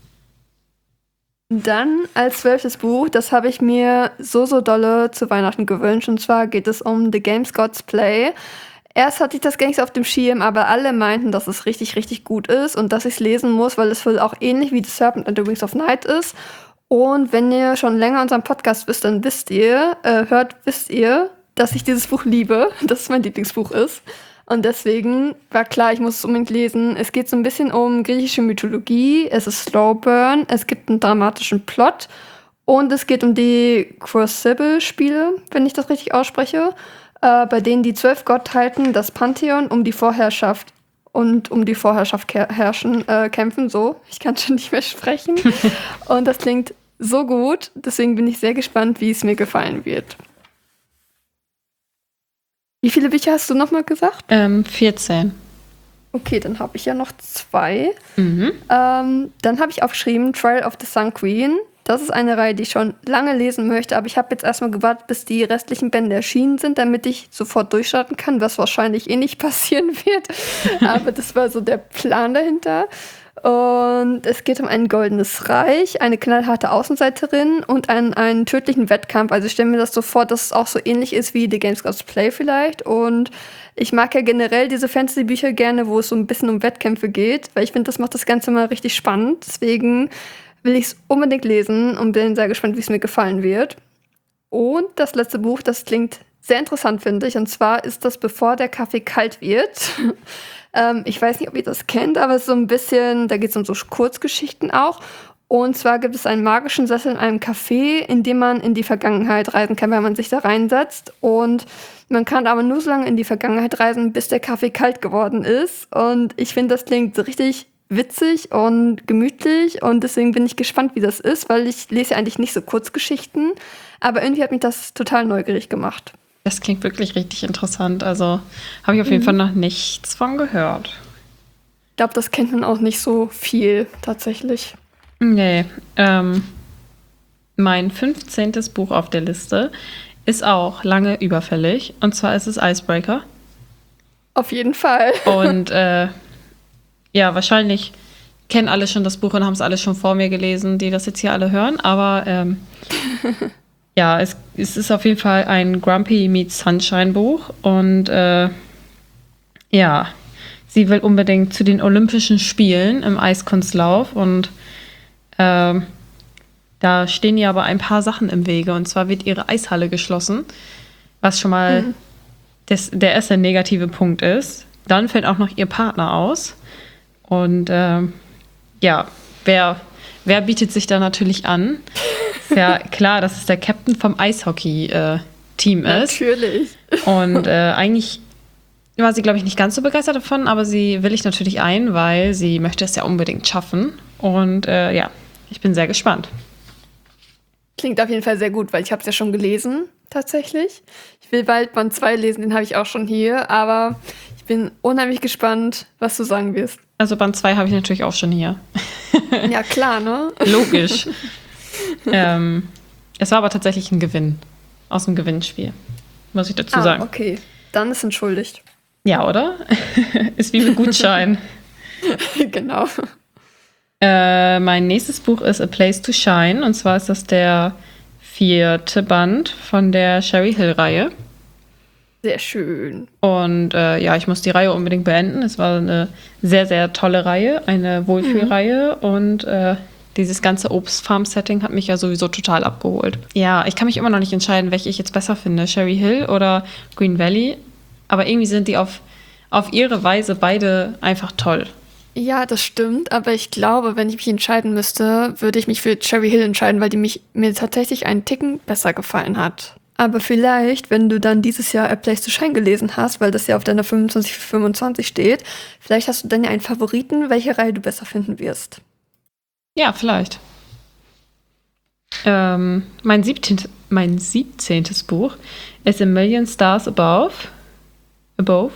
Dann als zwölftes Buch, das habe ich mir so, so dolle zu Weihnachten gewünscht. Und zwar geht es um The Games Gods Play. Erst hatte ich das gar nicht so auf dem Schirm, aber alle meinten, dass es richtig, richtig gut ist und dass ich es lesen muss, weil es wohl auch ähnlich wie The Serpent and the Wings of Night ist. Und wenn ihr schon länger unseren Podcast wisst, dann wisst ihr, äh, hört, wisst ihr, dass ich dieses Buch liebe, dass es mein Lieblingsbuch ist. Und deswegen war klar, ich muss es unbedingt lesen. Es geht so ein bisschen um griechische Mythologie. Es ist Slowburn. Es gibt einen dramatischen Plot. Und es geht um die Crucible-Spiele, wenn ich das richtig ausspreche, äh, bei denen die zwölf Gottheiten das Pantheon um die Vorherrschaft und um die Vorherrschaft ke- herrschen, äh, kämpfen. So, ich kann schon nicht mehr sprechen. Und das klingt so gut. Deswegen bin ich sehr gespannt, wie es mir gefallen wird. Wie viele Bücher hast du nochmal gesagt? Ähm, vierzehn. Okay, dann habe ich ja noch zwei. Mhm. Ähm, dann habe ich aufgeschrieben Trial of the Sun Queen. Das ist eine Reihe, die ich schon lange lesen möchte, aber ich habe jetzt erstmal gewartet, bis die restlichen Bände erschienen sind, damit ich sofort durchstarten kann, was wahrscheinlich eh nicht passieren wird. Aber das war so der Plan dahinter. Und es geht um ein goldenes Reich, eine knallharte Außenseiterin und einen, einen tödlichen Wettkampf. Also ich stelle mir das so vor, dass es auch so ähnlich ist wie The Games Gods Play vielleicht. Und ich mag ja generell diese Fantasy-Bücher gerne, wo es so ein bisschen um Wettkämpfe geht, weil ich finde, das macht das Ganze mal richtig spannend. Deswegen will ich es unbedingt lesen und bin sehr gespannt, wie es mir gefallen wird. Und das letzte Buch, das klingt sehr interessant, finde ich. Und zwar ist das Bevor der Kaffee kalt wird. ähm, ich weiß nicht, ob ihr das kennt, aber es ist so ein bisschen, da geht es um so Kurzgeschichten auch. Und zwar gibt es einen magischen Sessel in einem Café, in dem man in die Vergangenheit reisen kann, wenn man sich da reinsetzt. Und man kann aber nur so lange in die Vergangenheit reisen, bis der Kaffee kalt geworden ist. Und ich finde, das klingt so richtig witzig und gemütlich. Und deswegen bin ich gespannt, wie das ist, weil ich lese ja eigentlich nicht so Kurzgeschichten. Aber irgendwie hat mich das total neugierig gemacht. Das klingt wirklich richtig interessant. Also habe ich auf jeden Mhm. Fall noch nichts von gehört. Ich glaube, das kennt man auch nicht so viel tatsächlich. Nee. Ähm, mein fünfzehntes Buch auf der Liste ist auch lange überfällig. Und zwar ist es Icebreaker. Auf jeden Fall. Und äh, ja, wahrscheinlich kennen alle schon das Buch und haben es alle schon vor mir gelesen, die das jetzt hier alle hören. Aber ähm, ja, es, es ist auf jeden Fall ein Grumpy Meets Sunshine Buch. Und äh, ja, sie will unbedingt zu den Olympischen Spielen im Eiskunstlauf. Und ähm, da stehen ihr aber ein paar Sachen im Wege. Und zwar wird ihre Eishalle geschlossen, was schon mal Mhm. das, der erste negative Punkt ist. Dann fällt auch noch ihr Partner aus. Und ähm, ja, wer, wer bietet sich da natürlich an? Ist ja klar, dass es der Captain vom Eishockey-Team ist. Natürlich. Und äh, eigentlich war sie, glaube ich, nicht ganz so begeistert davon, aber sie willigt natürlich ein, weil sie möchte es ja unbedingt schaffen. Und äh, ja, ich bin sehr gespannt. Klingt auf jeden Fall sehr gut, weil ich habe es ja schon gelesen, tatsächlich. Ich will bald Band zwei lesen, den habe ich auch schon hier, aber ich bin unheimlich gespannt, was du sagen wirst. Also Band zwei habe ich natürlich auch schon hier. Ja, klar, ne? Logisch. ähm, es war aber tatsächlich ein Gewinn aus dem Gewinnspiel, muss ich dazu Ah, sagen. okay. Dann ist entschuldigt. Ja, oder? Ist wie mit Gutschein. Genau. Äh, mein nächstes Buch ist A Place to Shine. Und zwar ist das der vierte Band von der Cherry Hill-Reihe. Sehr schön. Und äh, ja, ich muss die Reihe unbedingt beenden. Es war eine sehr, sehr tolle Reihe, eine Wohlfühlreihe. Mhm. Und äh, dieses ganze Obstfarm-Setting hat mich ja sowieso total abgeholt. Ja, ich kann mich immer noch nicht entscheiden, welche ich jetzt besser finde, Cherry Hill oder Green Valley. Aber irgendwie sind die auf, auf ihre Weise beide einfach toll. Ja, das stimmt, aber ich glaube, wenn ich mich entscheiden müsste, würde ich mich für Cherry Hill entscheiden, weil die mich, mir tatsächlich einen Ticken besser gefallen hat. Aber vielleicht, wenn du dann dieses Jahr A Place to Shine gelesen hast, weil das ja auf deiner fünfundzwanzig für fünfundzwanzig steht, vielleicht hast du dann ja einen Favoriten, welche Reihe du besser finden wirst. Ja, vielleicht. Ähm, mein, siebzehntes, mein siebzehntes Buch ist A Million Stars Above. Above.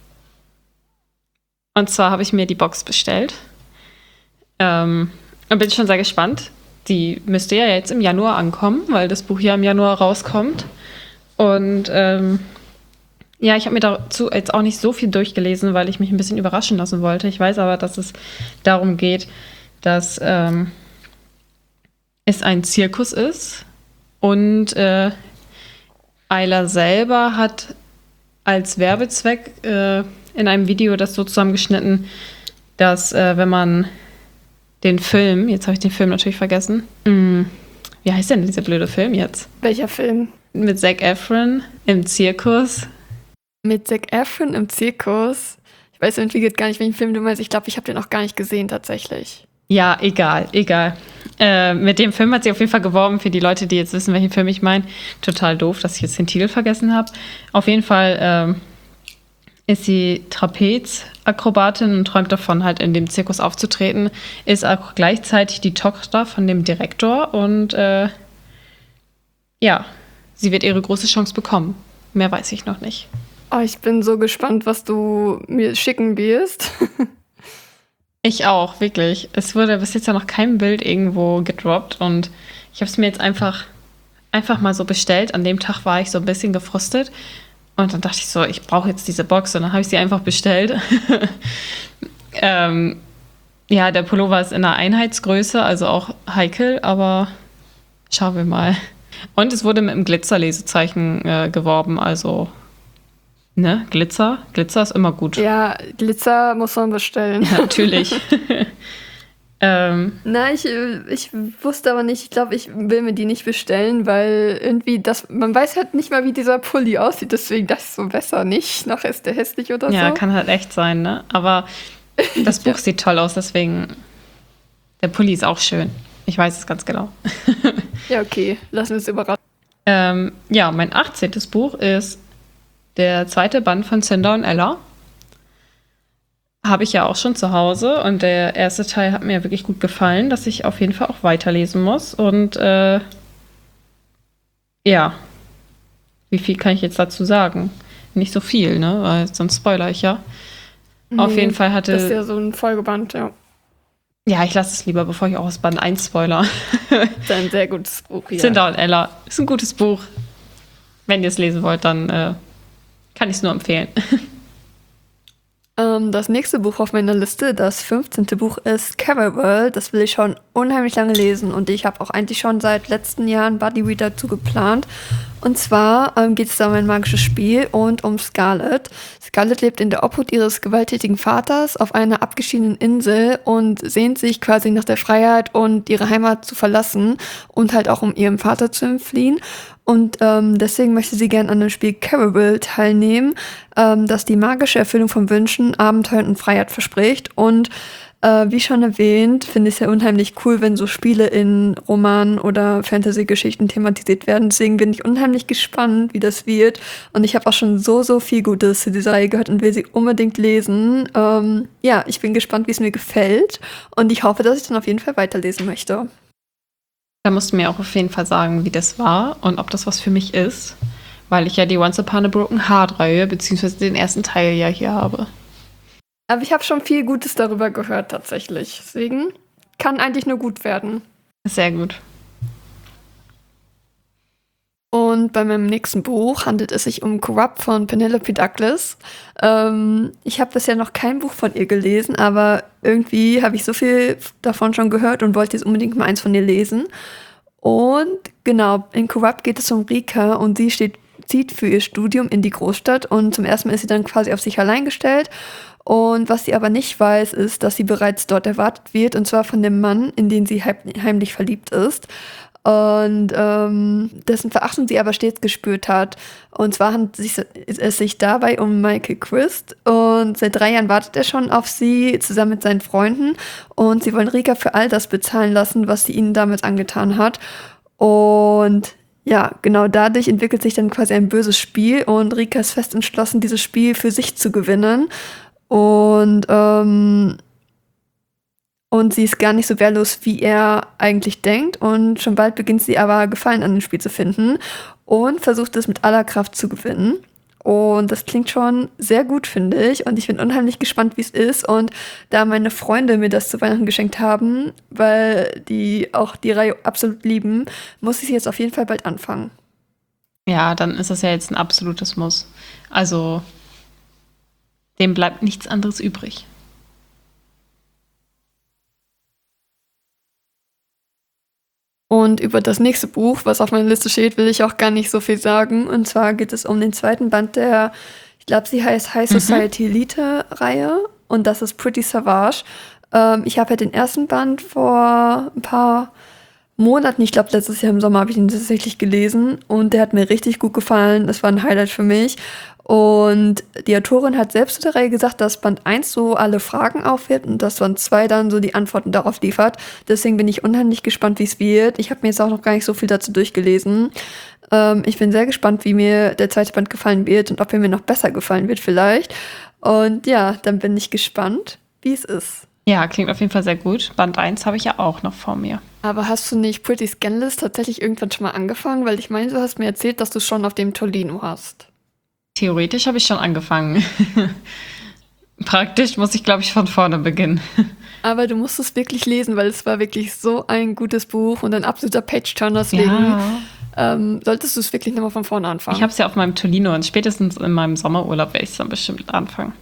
Und zwar habe ich mir die Box bestellt. Ähm, und bin schon sehr gespannt. Die müsste ja jetzt im Januar ankommen, weil das Buch ja im Januar rauskommt. Und ähm, ja, ich habe mir dazu jetzt auch nicht so viel durchgelesen, weil ich mich ein bisschen überraschen lassen wollte. Ich weiß aber, dass es darum geht, dass ähm, es ein Zirkus ist. Und äh, Ayla selber hat als Werbezweck äh, in einem Video das so zusammengeschnitten, dass äh, wenn man den Film, jetzt habe ich den Film natürlich vergessen, mm, wie heißt denn dieser blöde Film jetzt? Welcher Film? Mit Zac Efron im Zirkus. Mit Zac Efron im Zirkus? Ich weiß irgendwie gar nicht, welchen Film du meinst. Ich glaube, ich habe den auch gar nicht gesehen tatsächlich. Ja, egal, egal. Äh, mit dem Film hat sie auf jeden Fall geworben, für die Leute, die jetzt wissen, welchen Film ich meine. Total doof, dass ich jetzt den Titel vergessen habe. Auf jeden Fall ähm, ist sie Trapezakrobatin und träumt davon, halt in dem Zirkus aufzutreten. Ist auch gleichzeitig die Tochter von dem Direktor und äh, ja, sie wird ihre große Chance bekommen. Mehr weiß ich noch nicht. Oh, ich bin so gespannt, was du mir schicken wirst. Ich auch, wirklich. Es wurde bis jetzt ja noch kein Bild irgendwo gedroppt und ich habe es mir jetzt einfach, einfach mal so bestellt. An dem Tag war ich so ein bisschen gefrustet und dann dachte ich so, ich brauche jetzt diese Box und dann habe ich sie einfach bestellt. ähm, ja, der Pullover ist in einer Einheitsgröße, also auch heikel, aber schauen wir mal. Und es wurde mit einem Glitzerlesezeichen äh, geworben, also ne, Glitzer. Glitzer ist immer gut. Ja, Glitzer muss man bestellen. Ja, natürlich. ähm, Nein, ich, ich wusste aber nicht, ich glaube, ich will mir die nicht bestellen, weil irgendwie das, man weiß halt nicht mal, wie dieser Pulli aussieht, deswegen dachte ich so, besser nicht, nachher ist der hässlich oder ja, so. Ja, kann halt echt sein, ne? Aber das Buch ja. sieht toll aus, deswegen, der Pulli ist auch schön. Ich weiß es ganz genau. Ja, okay, lassen wir es überraschen. Ähm, ja, mein achtzehntes Buch ist der zweite Band von Cinder und Ella. Habe ich ja auch schon zu Hause und der erste Teil hat mir wirklich gut gefallen, dass ich auf jeden Fall auch weiterlesen muss. Und äh, ja, wie viel kann ich jetzt dazu sagen? Nicht so viel, ne? Weil sonst spoiler ich ja. Nee, auf jeden Fall hatte... Das ist ja so ein Folgeband, ja. Ja, ich lasse es lieber, bevor ich auch aus Band eins spoiler. Das ist ein sehr gutes Buch, ja. Cinder und Ella ist ein gutes Buch. Wenn ihr es lesen wollt, dann äh, kann ich es nur empfehlen. Ähm, das nächste Buch auf meiner Liste, das fünfzehnte Buch, ist Caraval. Das will ich schon unheimlich lange lesen und ich habe auch eigentlich schon seit letzten Jahren Buddy dazu geplant. Und zwar ähm, geht es da um ein magisches Spiel und um Scarlett. Scarlett lebt in der Obhut ihres gewalttätigen Vaters auf einer abgeschiedenen Insel und sehnt sich quasi nach der Freiheit und ihre Heimat zu verlassen und halt auch um ihrem Vater zu entfliehen. Und ähm, deswegen möchte sie gerne an dem Spiel Caraval teilnehmen, ähm, das die magische Erfüllung von Wünschen, Abenteuern und Freiheit verspricht. Und äh, wie schon erwähnt, finde ich es ja unheimlich cool, wenn so Spiele in Romanen oder Fantasy-Geschichten thematisiert werden. Deswegen bin ich unheimlich gespannt, wie das wird. Und ich habe auch schon so, so viel Gutes zu dieser Reihe gehört und will sie unbedingt lesen. Ähm, ja, ich bin gespannt, wie es mir gefällt. Und ich hoffe, dass ich dann auf jeden Fall weiterlesen möchte. Da musst du mir auch auf jeden Fall sagen, wie das war und ob das was für mich ist, weil ich ja die Once Upon a Broken Heart-Reihe beziehungsweise den ersten Teil ja hier habe. Aber ich habe schon viel Gutes darüber gehört tatsächlich. Deswegen kann eigentlich nur gut werden. Sehr gut. Und bei meinem nächsten Buch handelt es sich um Corrupt von Penelope Douglas. Ähm, ich habe bisher noch kein Buch von ihr gelesen, aber irgendwie habe ich so viel davon schon gehört und wollte jetzt unbedingt mal eins von ihr lesen. Und genau, in Corrupt geht es um Rika und sie steht, zieht für ihr Studium in die Großstadt und zum ersten Mal ist sie dann quasi auf sich allein gestellt. Und was sie aber nicht weiß, ist, dass sie bereits dort erwartet wird, und zwar von dem Mann, in den sie heimlich verliebt ist. Und ähm, dessen Verachtung sie aber stets gespürt hat. Und zwar handelt es sich dabei um Michael Christ. Und seit drei Jahren wartet er schon auf sie, zusammen mit seinen Freunden. Und sie wollen Rika für all das bezahlen lassen, was sie ihnen damals angetan hat. Und ja, genau dadurch entwickelt sich dann quasi ein böses Spiel. Und Rika ist fest entschlossen, dieses Spiel für sich zu gewinnen. Und ähm, Und sie ist gar nicht so wehrlos, wie er eigentlich denkt. Und schon bald beginnt sie aber Gefallen an dem Spiel zu finden und versucht es mit aller Kraft zu gewinnen. Und das klingt schon sehr gut, finde ich. Und ich bin unheimlich gespannt, wie es ist. Und da meine Freunde mir das zu Weihnachten geschenkt haben, weil die auch die Reihe absolut lieben, muss ich sie jetzt auf jeden Fall bald anfangen. Ja, dann ist das ja jetzt ein absolutes Muss. Also, dem bleibt nichts anderes übrig. Und über das nächste Buch, was auf meiner Liste steht, will ich auch gar nicht so viel sagen. Und zwar geht es um den zweiten Band der, ich glaube, sie heißt High Society Elite-Reihe. Und das ist Pretty Savage. Ähm, ich habe ja den ersten Band vor ein paar Monaten, ich glaube, letztes Jahr im Sommer habe ich ihn tatsächlich gelesen. Und der hat mir richtig gut gefallen. Das war ein Highlight für mich. Und die Autorin hat selbst zu der Reihe gesagt, dass Band eins so alle Fragen aufwirft und dass Band zwei dann so die Antworten darauf liefert. Deswegen bin ich unheimlich gespannt, wie es wird. Ich habe mir jetzt auch noch gar nicht so viel dazu durchgelesen. Ähm, ich bin sehr gespannt, wie mir der zweite Band gefallen wird und ob er mir noch besser gefallen wird vielleicht. Und ja, dann bin ich gespannt, wie es ist. Ja, klingt auf jeden Fall sehr gut. Band eins habe ich ja auch noch vor mir. Aber hast du nicht Pretty Scandalous tatsächlich irgendwann schon mal angefangen? Weil ich meine, du hast mir erzählt, dass du schon auf dem Tolino hast. Theoretisch habe ich schon angefangen. Praktisch muss ich, glaube ich, von vorne beginnen. Aber du musst es wirklich lesen, weil es war wirklich so ein gutes Buch und ein absoluter Page-Turner. Deswegen Ja. ähm, solltest du es wirklich nochmal von vorne anfangen. Ich habe es ja auf meinem Tolino und spätestens in meinem Sommerurlaub werde ich es dann bestimmt anfangen.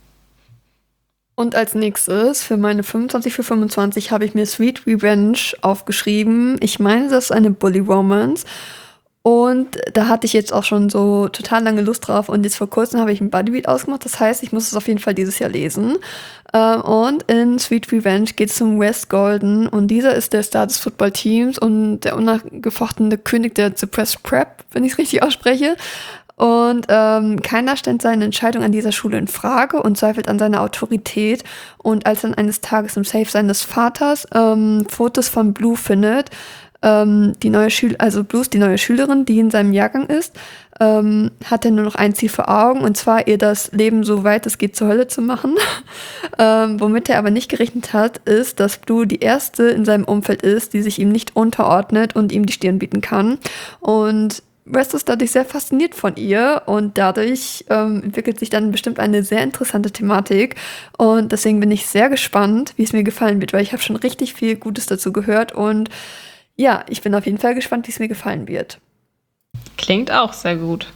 Und als nächstes, für meine fünfundzwanzig für fünfundzwanzig, habe ich mir Sweet Revenge aufgeschrieben. Ich meine, das ist eine Bully-Romance. Und da hatte ich jetzt auch schon so total lange Lust drauf. Und jetzt vor kurzem habe ich ein Buddy-Read ausgemacht. Das heißt, ich muss es auf jeden Fall dieses Jahr lesen. Ähm, und in Sweet Revenge geht es um Wes Golden. Und dieser ist der Star des Footballteams und der unangefochtene König der Suppressed Prep, wenn ich es richtig ausspreche. Und ähm, keiner stellt seine Entscheidung an dieser Schule in Frage und zweifelt an seiner Autorität. Und als dann eines Tages im Safe seines Vaters ähm, Fotos von Blue findet, ähm, die neue Schül- also Blue ist die neue Schülerin, die in seinem Jahrgang ist, ähm, hat er nur noch ein Ziel vor Augen, und zwar ihr das Leben so weit es geht zur Hölle zu machen. ähm, womit er aber nicht gerechnet hat, ist, dass Blue die erste in seinem Umfeld ist, die sich ihm nicht unterordnet und ihm die Stirn bieten kann. Und Wes ist dadurch sehr fasziniert von ihr und dadurch ähm, entwickelt sich dann bestimmt eine sehr interessante Thematik, und deswegen bin ich sehr gespannt, wie es mir gefallen wird, weil ich habe schon richtig viel Gutes dazu gehört und ja, ich bin auf jeden Fall gespannt, wie es mir gefallen wird. Klingt auch sehr gut.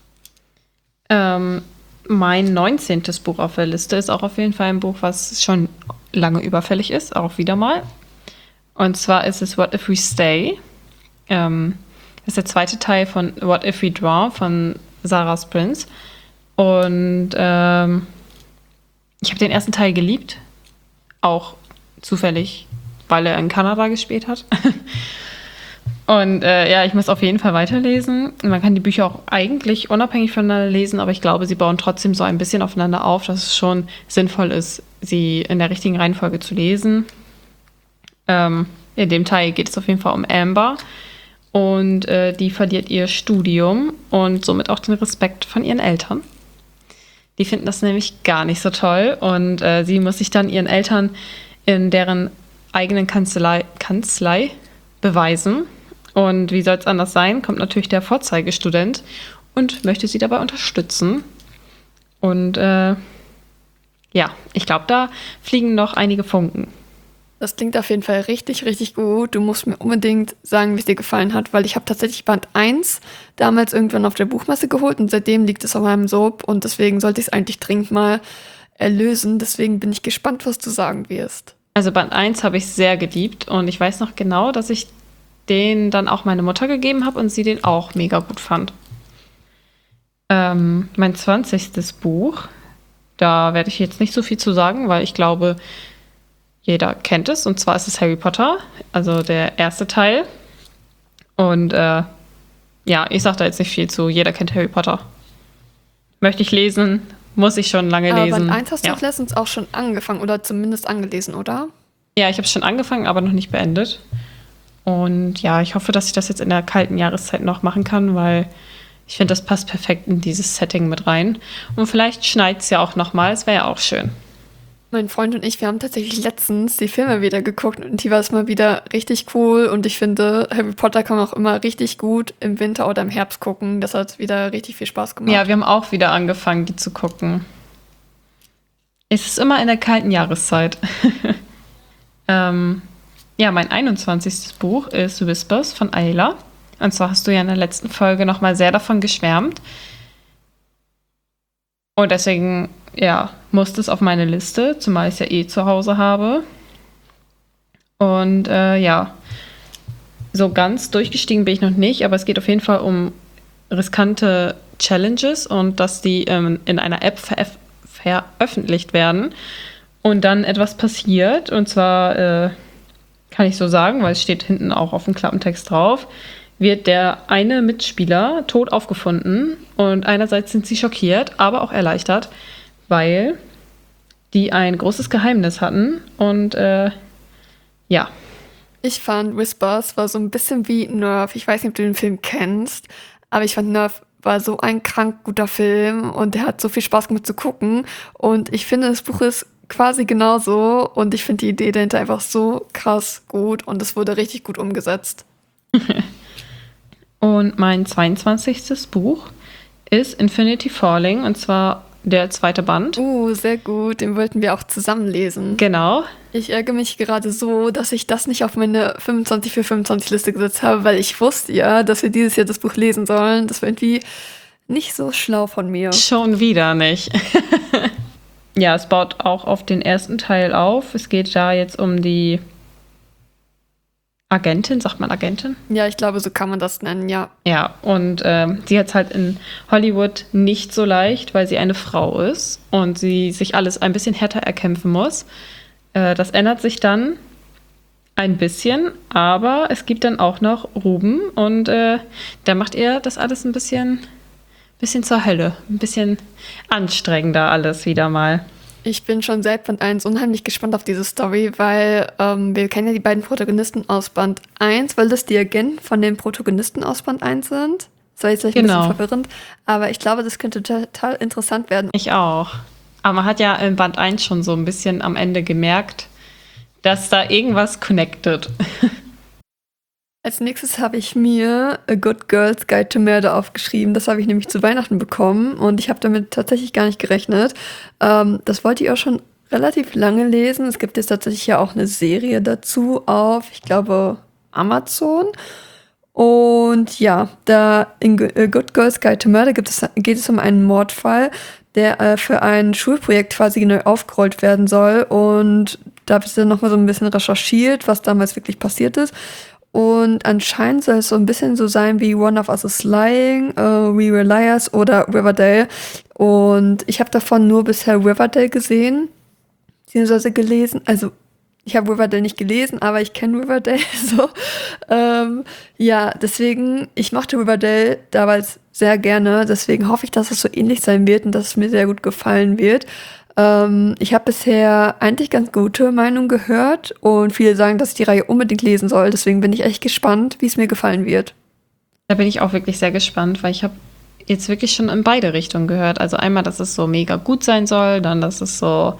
Ähm, mein neunzehntes Buch auf der Liste ist auch auf jeden Fall ein Buch, was schon lange überfällig ist, auch wieder mal. Und zwar ist es What If We Stay? Ähm, Das ist der zweite Teil von What If We Draw von Sarah Sprins. Und ähm, ich habe den ersten Teil geliebt. Auch zufällig, weil er in Kanada gespielt hat. Und äh, ja, ich muss auf jeden Fall weiterlesen. Man kann die Bücher auch eigentlich unabhängig voneinander lesen, aber ich glaube, sie bauen trotzdem so ein bisschen aufeinander auf, dass es schon sinnvoll ist, sie in der richtigen Reihenfolge zu lesen. Ähm, in dem Teil geht es auf jeden Fall um Amber. Und äh, die verliert ihr Studium und somit auch den Respekt von ihren Eltern. Die finden das nämlich gar nicht so toll. Und äh, sie muss sich dann ihren Eltern in deren eigenen Kanzlei, Kanzlei beweisen. Und wie soll es anders sein? Kommt natürlich der Vorzeigestudent und möchte sie dabei unterstützen. Und äh, ja, ich glaube, da fliegen noch einige Funken. Das klingt auf jeden Fall richtig, richtig gut. Du musst mir unbedingt sagen, wie es dir gefallen hat, weil ich habe tatsächlich Band eins damals irgendwann auf der Buchmesse geholt und seitdem liegt es auf meinem Soap und deswegen sollte ich es eigentlich dringend mal erlösen. Deswegen bin ich gespannt, was du sagen wirst. Also Band eins habe ich sehr geliebt und ich weiß noch genau, dass ich den dann auch meine Mutter gegeben habe und sie den auch mega gut fand. Ähm, mein zwanzigstes Buch, da werde ich jetzt nicht so viel zu sagen, weil ich glaube, jeder kennt es. Und zwar ist es Harry Potter, also der erste Teil. Und äh, ja, ich sage da jetzt nicht viel zu. Jeder kennt Harry Potter. Möchte ich lesen, muss ich schon lange aber lesen. Band eins hast du ja. doch letztens auch schon angefangen oder zumindest angelesen, oder? Ja, ich habe schon angefangen, aber noch nicht beendet. Und ja, ich hoffe, dass ich das jetzt in der kalten Jahreszeit noch machen kann, weil ich finde, das passt perfekt in dieses Setting mit rein. Und vielleicht schneit es ja auch noch mal, es wäre ja auch schön. Mein Freund und ich, wir haben tatsächlich letztens die Filme wieder geguckt und die war es mal wieder richtig cool und ich finde, Harry Potter kann man auch immer richtig gut im Winter oder im Herbst gucken. Das hat wieder richtig viel Spaß gemacht. Ja, wir haben auch wieder angefangen, die zu gucken. Es ist immer in der kalten Jahreszeit. ähm, ja, mein einundzwanzigstes Buch ist Whispers von Ayla. Und zwar hast du ja in der letzten Folge noch mal sehr davon geschwärmt. Und deswegen, ja, musste es auf meine Liste, zumal ich es ja eh zu Hause habe. Und äh, ja, so ganz durchgestiegen bin ich noch nicht, aber es geht auf jeden Fall um riskante Challenges und dass die ähm, in einer App veröf- veröffentlicht werden und dann etwas passiert. Und zwar äh, kann ich so sagen, weil es steht hinten auch auf dem Klappentext drauf, wird der eine Mitspieler tot aufgefunden und einerseits sind sie schockiert, aber auch erleichtert, weil die ein großes Geheimnis hatten und äh, ja. Ich fand Whispers war so ein bisschen wie Nerve. Ich weiß nicht, ob du den Film kennst, aber ich fand Nerve war so ein krank guter Film und der hat so viel Spaß gemacht zu gucken und ich finde, das Buch ist quasi genauso und ich finde die Idee dahinter einfach so krass gut und es wurde richtig gut umgesetzt. Und mein zweiundzwanzigstes Buch ist Infinity Falling, und zwar der zweite Band. Uh, sehr gut. Den wollten wir auch zusammen lesen. Genau. Ich ärgere mich gerade so, dass ich das nicht auf meine fünfundzwanzig für fünfundzwanzig Liste gesetzt habe, weil ich wusste ja, dass wir dieses Jahr das Buch lesen sollen. Das war irgendwie nicht so schlau von mir. Schon wieder nicht. Ja, es baut auch auf den ersten Teil auf. Es geht da jetzt um die Agentin, sagt man Agentin? Ja, ich glaube, so kann man das nennen, ja. Ja, und ähm, sie hat es halt in Hollywood nicht so leicht, weil sie eine Frau ist und sie sich alles ein bisschen härter erkämpfen muss. Äh, das ändert sich dann ein bisschen, aber es gibt dann auch noch Ruben und äh, da macht ihr das alles ein bisschen, bisschen zur Hölle, ein bisschen anstrengender alles wieder mal. Ich bin schon seit Band eins unheimlich gespannt auf diese Story, weil ähm, wir kennen ja die beiden Protagonisten aus Band eins, weil das die Agenten von den Protagonisten aus Band eins sind. Das war jetzt vielleicht Genau. ein bisschen verwirrend, aber ich glaube, das könnte total interessant werden. Ich auch. Aber man hat ja in Band eins schon so ein bisschen am Ende gemerkt, dass da irgendwas connected. Als nächstes habe ich mir A Good Girl's Guide to Murder aufgeschrieben. Das habe ich nämlich zu Weihnachten bekommen und ich habe damit tatsächlich gar nicht gerechnet. Ähm, das wollte ich auch schon relativ lange lesen. Es gibt jetzt tatsächlich ja auch eine Serie dazu auf, ich glaube, Amazon. Und ja, da in A Good Girl's Guide to Murder gibt es, geht es um einen Mordfall, der äh, für ein Schulprojekt quasi neu aufgerollt werden soll. Und da habe ich dann nochmal so ein bisschen recherchiert, was damals wirklich passiert ist. Und anscheinend soll es so ein bisschen so sein wie One of Us is Lying, uh, We Were Liars oder Riverdale. Und ich habe davon nur bisher Riverdale gesehen, beziehungsweise gelesen. Also ich habe Riverdale nicht gelesen, aber ich kenne Riverdale so. Ähm, ja, deswegen, ich mochte Riverdale damals sehr gerne. Deswegen hoffe ich, dass es so ähnlich sein wird und dass es mir sehr gut gefallen wird. Ähm, ich habe bisher eigentlich ganz gute Meinungen gehört und viele sagen, dass ich die Reihe unbedingt lesen soll. Deswegen bin ich echt gespannt, wie es mir gefallen wird. Da bin ich auch wirklich sehr gespannt, weil ich habe jetzt wirklich schon in beide Richtungen gehört. Also einmal, dass es so mega gut sein soll, dann, dass es so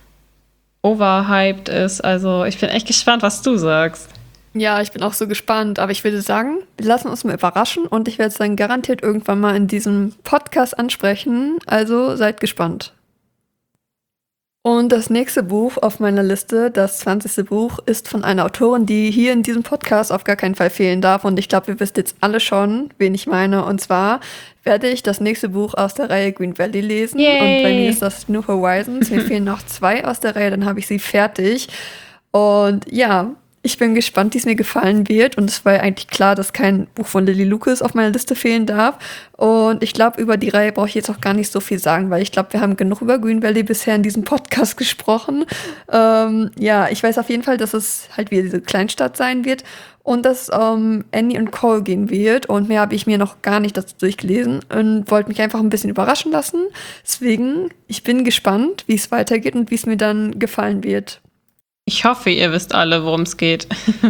overhyped ist. Also ich bin echt gespannt, was du sagst. Ja, ich bin auch so gespannt, aber ich würde sagen, wir lassen uns mal überraschen und ich werde es dann garantiert irgendwann mal in diesem Podcast ansprechen. Also seid gespannt. Und das nächste Buch auf meiner Liste, das zwanzigste Buch, ist von einer Autorin, die hier in diesem Podcast auf gar keinen Fall fehlen darf. Und ich glaube, ihr wisst jetzt alle schon, wen ich meine. Und zwar werde ich das nächste Buch aus der Reihe Green Valley lesen. Yay. Und bei mir ist das New Horizons. Mir fehlen noch zwei aus der Reihe, dann habe ich sie fertig. Und ja, ich bin gespannt, wie es mir gefallen wird. Und es war ja eigentlich klar, dass kein Buch von Lily Lucas auf meiner Liste fehlen darf. Und ich glaube, über die Reihe brauche ich jetzt auch gar nicht so viel sagen, weil ich glaube, wir haben genug über Green Valley bisher in diesem Podcast gesprochen. Ähm, ja, ich weiß auf jeden Fall, dass es halt wieder diese Kleinstadt sein wird und dass es um Annie und Cole gehen wird. Und mehr habe ich mir noch gar nicht dazu durchgelesen und wollte mich einfach ein bisschen überraschen lassen. Deswegen, ich bin gespannt, wie es weitergeht und wie es mir dann gefallen wird. Ich hoffe, ihr wisst alle, worum es geht.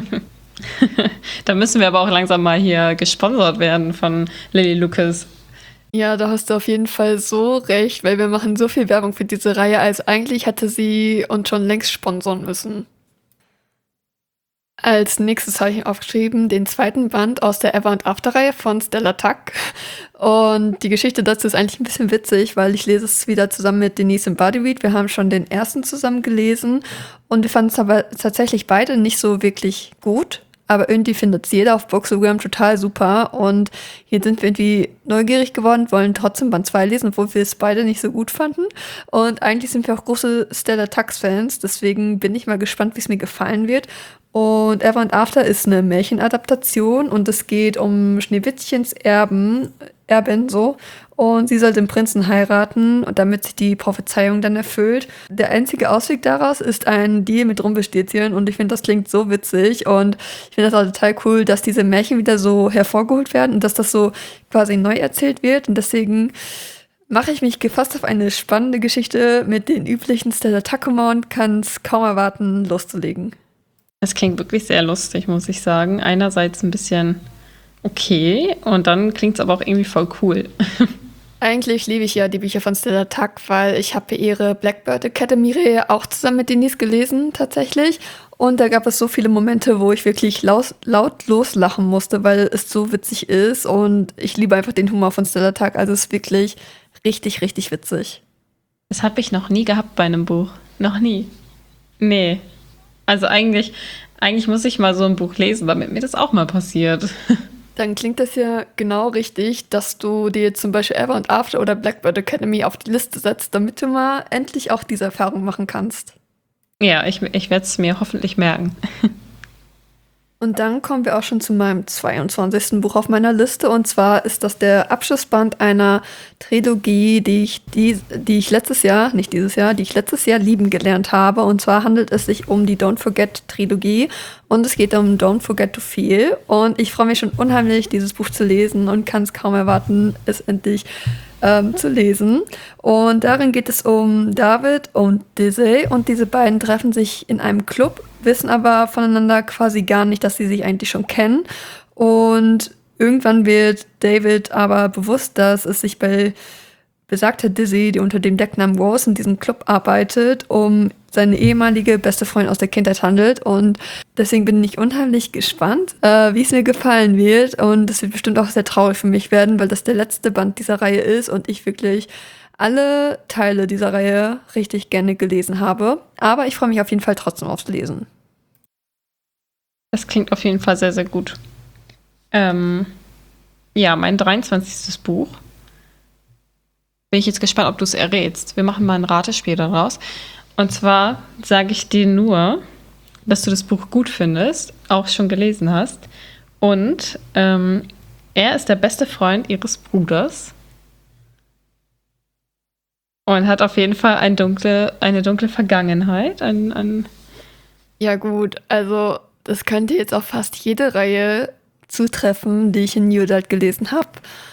Da müssen wir aber auch langsam mal hier gesponsert werden von Lily Lucas. Ja, da hast du auf jeden Fall so recht, weil wir machen so viel Werbung für diese Reihe, als eigentlich hätte sie uns schon längst sponsern müssen. Als nächstes habe ich aufgeschrieben den zweiten Band aus der Ever and After Reihe von Stella Tuck. Und die Geschichte dazu ist eigentlich ein bisschen witzig, weil ich lese es wieder zusammen mit Denise und Bodyweed. Wir haben schon den ersten zusammen gelesen und wir fanden es aber tatsächlich beide nicht so wirklich gut. Aber irgendwie findet es jeder auf Bookstagram total super. Und hier sind wir irgendwie neugierig geworden, wollen trotzdem Band zwei lesen, obwohl wir es beide nicht so gut fanden. Und eigentlich sind wir auch große Stella Tuck-Fans. Deswegen bin ich mal gespannt, wie es mir gefallen wird. Und Ever and After ist eine Märchenadaptation und es geht um Schneewittchens Erben, Erbin so. Und sie soll den Prinzen heiraten, und damit sich die Prophezeiung dann erfüllt. Der einzige Ausweg daraus ist ein Deal mit Rumpelstilzchen und ich finde, das klingt so witzig und ich finde das auch total cool, dass diese Märchen wieder so hervorgeholt werden und dass das so quasi neu erzählt wird. Und deswegen mache ich mich gefasst auf eine spannende Geschichte mit den üblichen Stella Tuck-Humor und kann es kaum erwarten, loszulegen. Es klingt wirklich sehr lustig, muss ich sagen. Einerseits ein bisschen okay und dann klingt es aber auch irgendwie voll cool. Eigentlich liebe ich ja die Bücher von Stella Tuck, weil ich habe ihre Blackbird Academy-Reihe auch zusammen mit Denise gelesen, tatsächlich. Und da gab es so viele Momente, wo ich wirklich laut, laut loslachen musste, weil es so witzig ist. Und ich liebe einfach den Humor von Stella Tuck. Also es ist wirklich richtig, richtig witzig. Das habe ich noch nie gehabt bei einem Buch. Noch nie. Nee. Also eigentlich, eigentlich muss ich mal so ein Buch lesen, damit mir das auch mal passiert. Dann klingt das ja genau richtig, dass du dir zum Beispiel Ever and After oder Blackbird Academy auf die Liste setzt, damit du mal endlich auch diese Erfahrung machen kannst. Ja, ich, ich werde es mir hoffentlich merken. Und dann kommen wir auch schon zu meinem zweiundzwanzigsten Buch auf meiner Liste. Und zwar ist das der Abschlussband einer Trilogie, die ich, die, die ich letztes Jahr, nicht dieses Jahr, die ich letztes Jahr lieben gelernt habe. Und zwar handelt es sich um die Don't Forget Trilogie. Und es geht um Don't Forget to Feel. Und ich freue mich schon unheimlich, dieses Buch zu lesen und kann es kaum erwarten, es endlich ähm, zu lesen. Und darin geht es um David und Dizzy. Und diese beiden treffen sich in einem Club, wissen aber voneinander quasi gar nicht, dass sie sich eigentlich schon kennen. Und irgendwann wird David aber bewusst, dass es sich bei besagter Dizzy, die unter dem Decknamen Rose in diesem Club arbeitet, um seine ehemalige beste Freundin aus der Kindheit handelt. Und deswegen bin ich unheimlich gespannt, äh, wie es mir gefallen wird. Und es wird bestimmt auch sehr traurig für mich werden, weil das der letzte Band dieser Reihe ist und ich wirklich alle Teile dieser Reihe richtig gerne gelesen habe. Aber ich freue mich auf jeden Fall trotzdem aufs Lesen. Das klingt auf jeden Fall sehr, sehr gut. Ähm, ja, mein dreiundzwanzigstes Buch. Bin ich jetzt gespannt, ob du es errätst. Wir machen mal ein Ratespiel daraus. Und zwar sage ich dir nur, dass du das Buch gut findest, auch schon gelesen hast. Und ähm, er ist der beste Freund ihres Bruders. Und hat auf jeden Fall ein dunkle, eine dunkle Vergangenheit. Ein, ein Ja gut, also das könnte jetzt auf fast jede Reihe zutreffen, die ich in New Adult gelesen habe.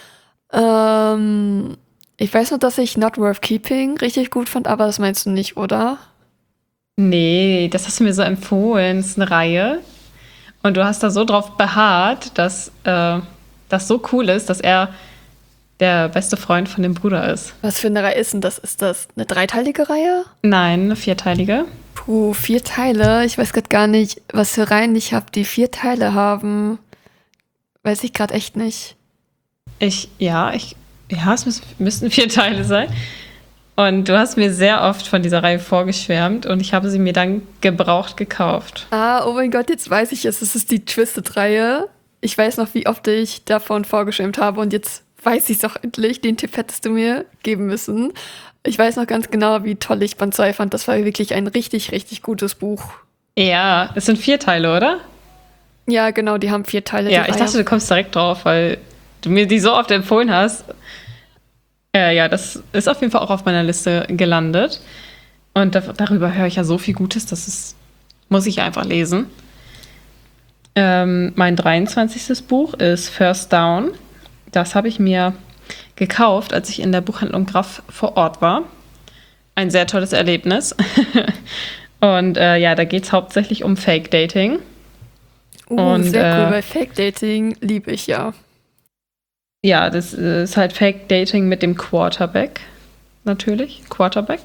Ähm, ich weiß nur, dass ich Not Worth Keeping richtig gut fand, aber das meinst du nicht, oder? Nee, das hast du mir so empfohlen. Es ist eine Reihe. Und du hast da so drauf beharrt, dass äh, das so cool ist, dass er der beste Freund von dem Bruder ist. Was für eine Reihe ist denn das? Ist das eine dreiteilige Reihe? Nein, eine vierteilige. Puh, vier Teile. Ich weiß gerade gar nicht, was für Reihen ich habe, die vier Teile haben. Weiß ich gerade echt nicht. Ich, ja, ich, ja, es müssen, müssten vier Teile sein. Und du hast mir sehr oft von dieser Reihe vorgeschwärmt und ich habe sie mir dann gebraucht gekauft. Ah, oh mein Gott, jetzt weiß ich es. Es ist die Twisted-Reihe. Ich weiß noch, wie oft ich davon vorgeschwärmt habe und jetzt weiß ich es auch endlich. Den Tipp hättest du mir geben müssen. Ich weiß noch ganz genau, wie toll ich Band zwei fand. Das war wirklich ein richtig, richtig gutes Buch. Ja, es sind vier Teile, oder? Ja, genau, die haben vier Teile. Ja, ich dachte, du kommst direkt drauf, weil du mir die so oft empfohlen hast. Äh, ja, das ist auf jeden Fall auch auf meiner Liste gelandet. Und da, darüber höre ich ja so viel Gutes, das ist, muss ich einfach lesen. Ähm, mein dreiundzwanzigstes Buch ist First Down. Das habe ich mir gekauft, als ich in der Buchhandlung Graf vor Ort war. Ein sehr tolles Erlebnis. Und äh, ja, da geht es hauptsächlich um Fake-Dating. Uh, und, sehr cool, äh, weil Fake-Dating liebe ich ja. Ja, das ist halt Fake-Dating mit dem Quarterback. Natürlich, Quarterback.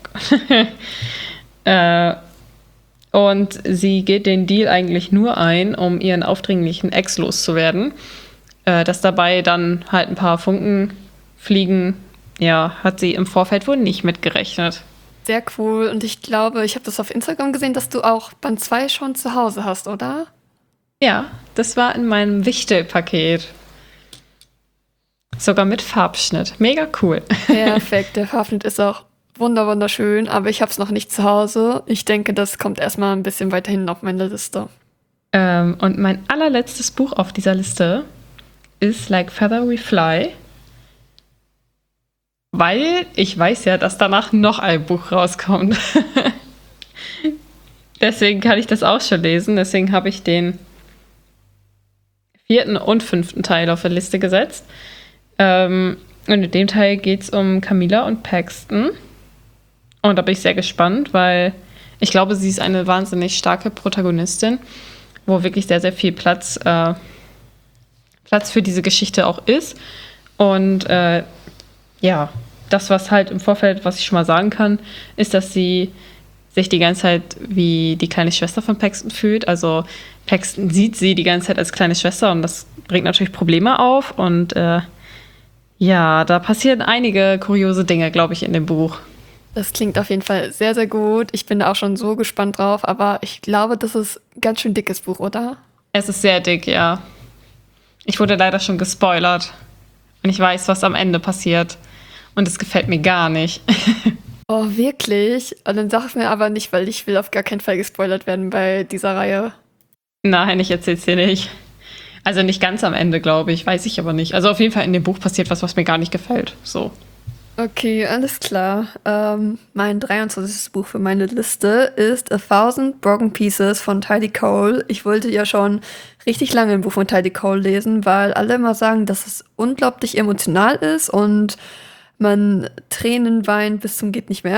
äh, und sie geht den Deal eigentlich nur ein, um ihren aufdringlichen Ex loszuwerden. Äh, dass dabei dann halt ein paar Funken fliegen, ja, hat sie im Vorfeld wohl nicht mitgerechnet. Sehr cool. Und ich glaube, ich habe das auf Instagram gesehen, dass du auch Band zwei schon zu Hause hast, oder? Ja, das war in meinem Wichtelpaket. Sogar mit Farbschnitt. Mega cool. Perfekt. Der Farbschnitt ist auch wunder wunderschön, aber ich habe es noch nicht zu Hause. Ich denke, das kommt erstmal ein bisschen weiter hinten auf meine Liste. Ähm, und mein allerletztes Buch auf dieser Liste ist Like Feather We Fly. Weil ich weiß ja, dass danach noch ein Buch rauskommt. Deswegen kann ich das auch schon lesen. Deswegen habe ich den vierten und fünften Teil auf der Liste gesetzt. Ähm, und in dem Teil geht es um Camilla und Paxton. Und da bin ich sehr gespannt, weil ich glaube, sie ist eine wahnsinnig starke Protagonistin, wo wirklich sehr, sehr viel Platz, äh, Platz für diese Geschichte auch ist. Und äh, ja, das, was halt im Vorfeld, was ich schon mal sagen kann, ist, dass sie sich die ganze Zeit wie die kleine Schwester von Paxton fühlt. Also Paxton sieht sie die ganze Zeit als kleine Schwester und das bringt natürlich Probleme auf. Und äh, ja, da passieren einige kuriose Dinge, glaube ich, in dem Buch. Das klingt auf jeden Fall sehr, sehr gut. Ich bin da auch schon so gespannt drauf, aber ich glaube, das ist ein ganz schön dickes Buch, oder? Es ist sehr dick, ja. Ich wurde leider schon gespoilert. Und ich weiß, was am Ende passiert. Und es gefällt mir gar nicht. Oh, wirklich? Und dann sag es mir aber nicht, weil ich will auf gar keinen Fall gespoilert werden bei dieser Reihe. Nein, ich erzähl's dir nicht. Also nicht ganz am Ende, glaube ich. Weiß ich aber nicht. Also auf jeden Fall in dem Buch passiert was, was mir gar nicht gefällt. So. Okay, alles klar. Ähm, mein dreiundzwanzigstes Buch für meine Liste ist A Thousand Broken Pieces von Tidie Cole. Ich wollte ja schon richtig lange ein Buch von Tidie Cole lesen, weil alle immer sagen, dass es unglaublich emotional ist und man Tränen weint bis zum geht nicht mehr.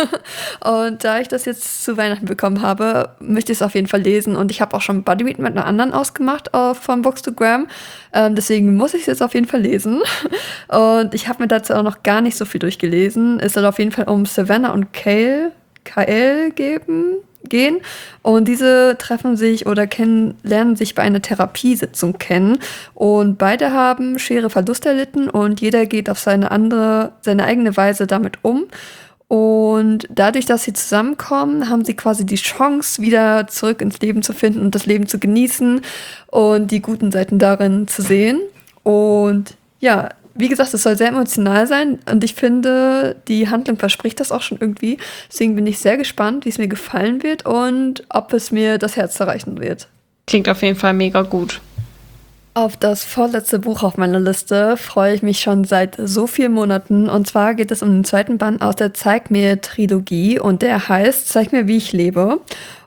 Und da ich das jetzt zu Weihnachten bekommen habe, möchte ich es auf jeden Fall lesen. Und ich habe auch schon Buddyread mit einer anderen ausgemacht äh, von Bookstagram. Ähm, deswegen muss ich es jetzt auf jeden Fall lesen. Und ich habe mir dazu auch noch gar nicht so viel durchgelesen. Es soll auf jeden Fall um Savannah und Kale, Kyle geben, gehen. Und diese treffen sich oder kennen, lernen sich bei einer Therapiesitzung kennen. Und beide haben schwere Verluste erlitten und jeder geht auf seine andere, seine eigene Weise damit um. Und dadurch, dass sie zusammenkommen, haben sie quasi die Chance, wieder zurück ins Leben zu finden und das Leben zu genießen und die guten Seiten darin zu sehen. Und ja, wie gesagt, es soll sehr emotional sein und ich finde, die Handlung verspricht das auch schon irgendwie. Deswegen bin ich sehr gespannt, wie es mir gefallen wird und ob es mir das Herz zerreißen wird. Klingt auf jeden Fall mega gut. Auf das vorletzte Buch auf meiner Liste freue ich mich schon seit so vielen Monaten. Und zwar geht es um den zweiten Band aus der Zeig mir-Trilogie und der heißt Zeig mir, wie ich lebe.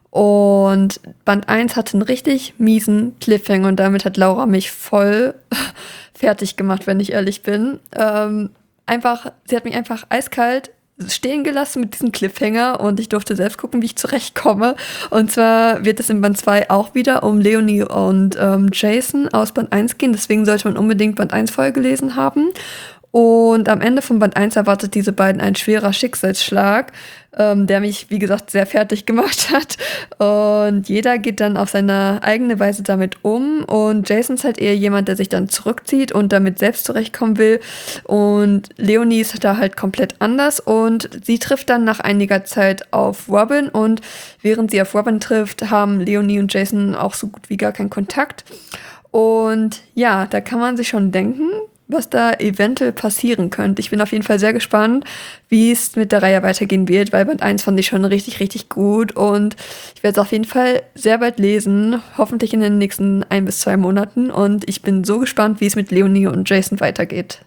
Und Band eins hatte einen richtig miesen Cliffhanger und damit hat Laura mich voll fertig gemacht, wenn ich ehrlich bin. Ähm, einfach, sie hat mich einfach eiskalt stehen gelassen mit diesem Cliffhanger und ich durfte selbst gucken, wie ich zurechtkomme. Und zwar wird es in Band zwei auch wieder um Leonie und ähm, Jason aus Band eins gehen. Deswegen sollte man unbedingt Band eins vorher gelesen haben. Und Und am Ende von Band eins erwartet diese beiden ein schwerer Schicksalsschlag, ähm, der mich, wie gesagt, sehr fertig gemacht hat. Und jeder geht dann auf seine eigene Weise damit um. Und Jason ist halt eher jemand, der sich dann zurückzieht und damit selbst zurechtkommen will. Und Leonie ist da halt komplett anders. Und sie trifft dann nach einiger Zeit auf Robin. Und während sie auf Robin trifft, haben Leonie und Jason auch so gut wie gar keinen Kontakt. Und ja, da kann man sich schon denken, was da eventuell passieren könnte. Ich bin auf jeden Fall sehr gespannt, wie es mit der Reihe weitergehen wird, weil Band eins fand ich schon richtig, richtig gut und ich werde es auf jeden Fall sehr bald lesen, hoffentlich in den nächsten ein bis zwei Monaten und ich bin so gespannt, wie es mit Leonie und Jason weitergeht.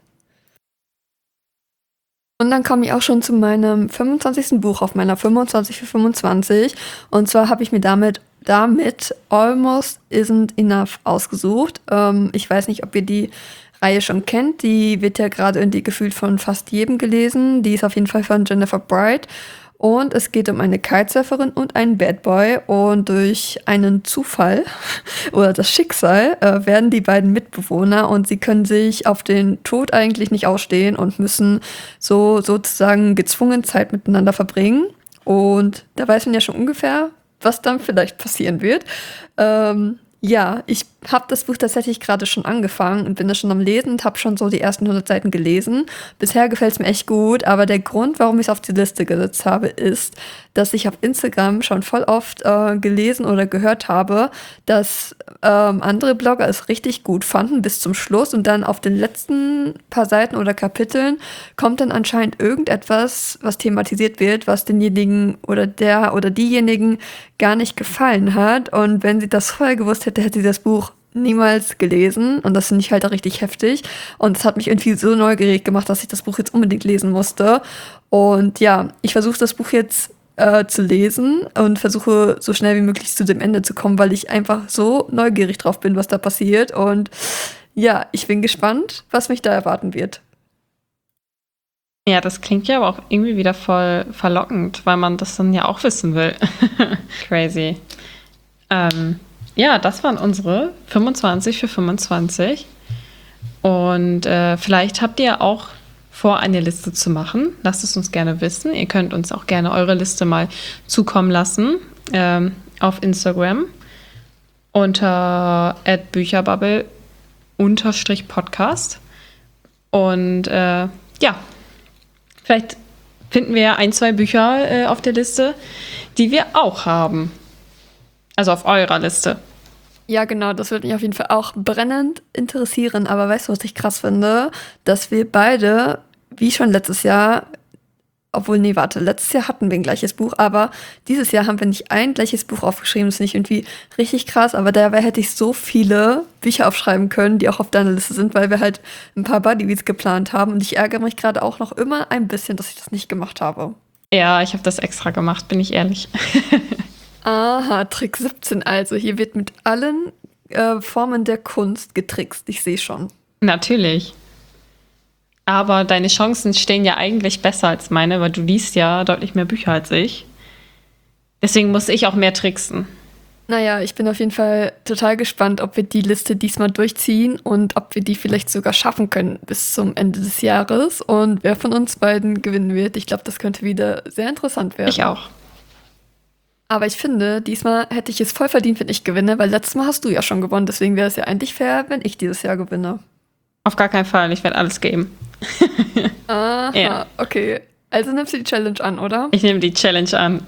Und dann komme ich auch schon zu meinem fünfundzwanzigsten Buch auf meiner fünfundzwanzig für fünfundzwanzig und zwar habe ich mir damit damit Almost Isn't Enough ausgesucht. Ähm, ich weiß nicht, ob ihr die Reihe schon kennt. Die wird ja gerade irgendwie gefühlt von fast jedem gelesen. Die ist auf jeden Fall von Jennifer Bright. Und es geht um eine Kitesurferin und einen Bad Boy. Und durch einen Zufall oder das Schicksal äh, werden die beiden Mitbewohner und sie können sich auf den Tod eigentlich nicht ausstehen und müssen so sozusagen gezwungen Zeit miteinander verbringen. Und da weiß man ja schon ungefähr, was dann vielleicht passieren wird. Ähm, ja, ich habe das Buch tatsächlich gerade schon angefangen und bin da schon am Lesen und habe schon so die ersten hundert Seiten gelesen. Bisher gefällt es mir echt gut, aber der Grund, warum ich es auf die Liste gesetzt habe, ist, dass ich auf Instagram schon voll oft äh, gelesen oder gehört habe, dass ähm, andere Blogger es richtig gut fanden bis zum Schluss und dann auf den letzten paar Seiten oder Kapiteln kommt dann anscheinend irgendetwas, was thematisiert wird, was denjenigen oder der oder diejenigen gar nicht gefallen hat. Und wenn sie das vorher gewusst hätte, hätte sie das Buch niemals gelesen und das finde ich halt auch richtig heftig und es hat mich irgendwie so neugierig gemacht, dass ich das Buch jetzt unbedingt lesen musste und ja, ich versuche das Buch jetzt äh, zu lesen und versuche so schnell wie möglich zu dem Ende zu kommen, weil ich einfach so neugierig drauf bin, was da passiert und ja, ich bin gespannt, was mich da erwarten wird. Ja, das klingt ja aber auch irgendwie wieder voll verlockend, weil man das dann ja auch wissen will. Crazy. Ähm Ja, das waren unsere fünfundzwanzig für fünfundzwanzig. Und äh, vielleicht habt ihr auch vor, eine Liste zu machen. Lasst es uns gerne wissen. Ihr könnt uns auch gerne eure Liste mal zukommen lassen ähm, auf Instagram unter at bücherbubble unterstrich podcast. Und äh, ja, vielleicht finden wir ja ein, zwei Bücher äh, auf der Liste, die wir auch haben. Also auf eurer Liste. Ja, genau, das würde mich auf jeden Fall auch brennend interessieren. Aber weißt du, was ich krass finde? Dass wir beide, wie schon letztes Jahr, obwohl, nee, warte, letztes Jahr hatten wir ein gleiches Buch, aber dieses Jahr haben wir nicht ein gleiches Buch aufgeschrieben. Das finde ich irgendwie richtig krass, aber dabei hätte ich so viele Bücher aufschreiben können, die auch auf deiner Liste sind, weil wir halt ein paar Buddy-Reads geplant haben. Und ich ärgere mich gerade auch noch immer ein bisschen, dass ich das nicht gemacht habe. Ja, ich habe das extra gemacht, bin ich ehrlich. Aha, Trick siebzehn also. Hier wird mit allen äh, Formen der Kunst getrickst. Ich sehe schon. Natürlich. Aber deine Chancen stehen ja eigentlich besser als meine, weil du liest ja deutlich mehr Bücher als ich. Deswegen muss ich auch mehr tricksen. Naja, ich bin auf jeden Fall total gespannt, ob wir die Liste diesmal durchziehen und ob wir die vielleicht sogar schaffen können bis zum Ende des Jahres. Und wer von uns beiden gewinnen wird, ich glaube, das könnte wieder sehr interessant werden. Ich auch. Aber ich finde, diesmal hätte ich es voll verdient, wenn ich gewinne, weil letztes Mal hast du ja schon gewonnen. Deswegen wäre es ja eigentlich fair, wenn ich dieses Jahr gewinne. Auf gar keinen Fall, ich werde alles geben. Aha, ja. Okay. Also nimmst du die Challenge an, oder? Ich nehme die Challenge an.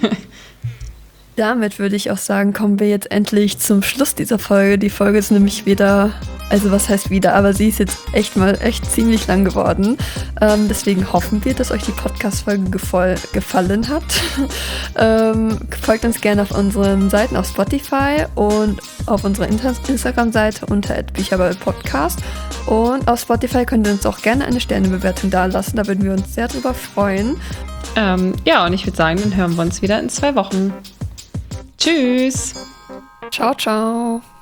Damit würde ich auch sagen, kommen wir jetzt endlich zum Schluss dieser Folge. Die Folge ist nämlich wieder, also was heißt wieder, aber sie ist jetzt echt mal echt ziemlich lang geworden. Ähm, deswegen hoffen wir, dass euch die Podcast-Folge gefol- gefallen hat. ähm, folgt uns gerne auf unseren Seiten auf Spotify und auf unserer Instagram-Seite unter bücherbubble-podcast. Und auf Spotify könnt ihr uns auch gerne eine Sternebewertung dalassen. Da würden wir uns sehr drüber freuen. Ähm, ja, und ich würde sagen, dann hören wir uns wieder in zwei Wochen. Tschüss. Ciao, ciao.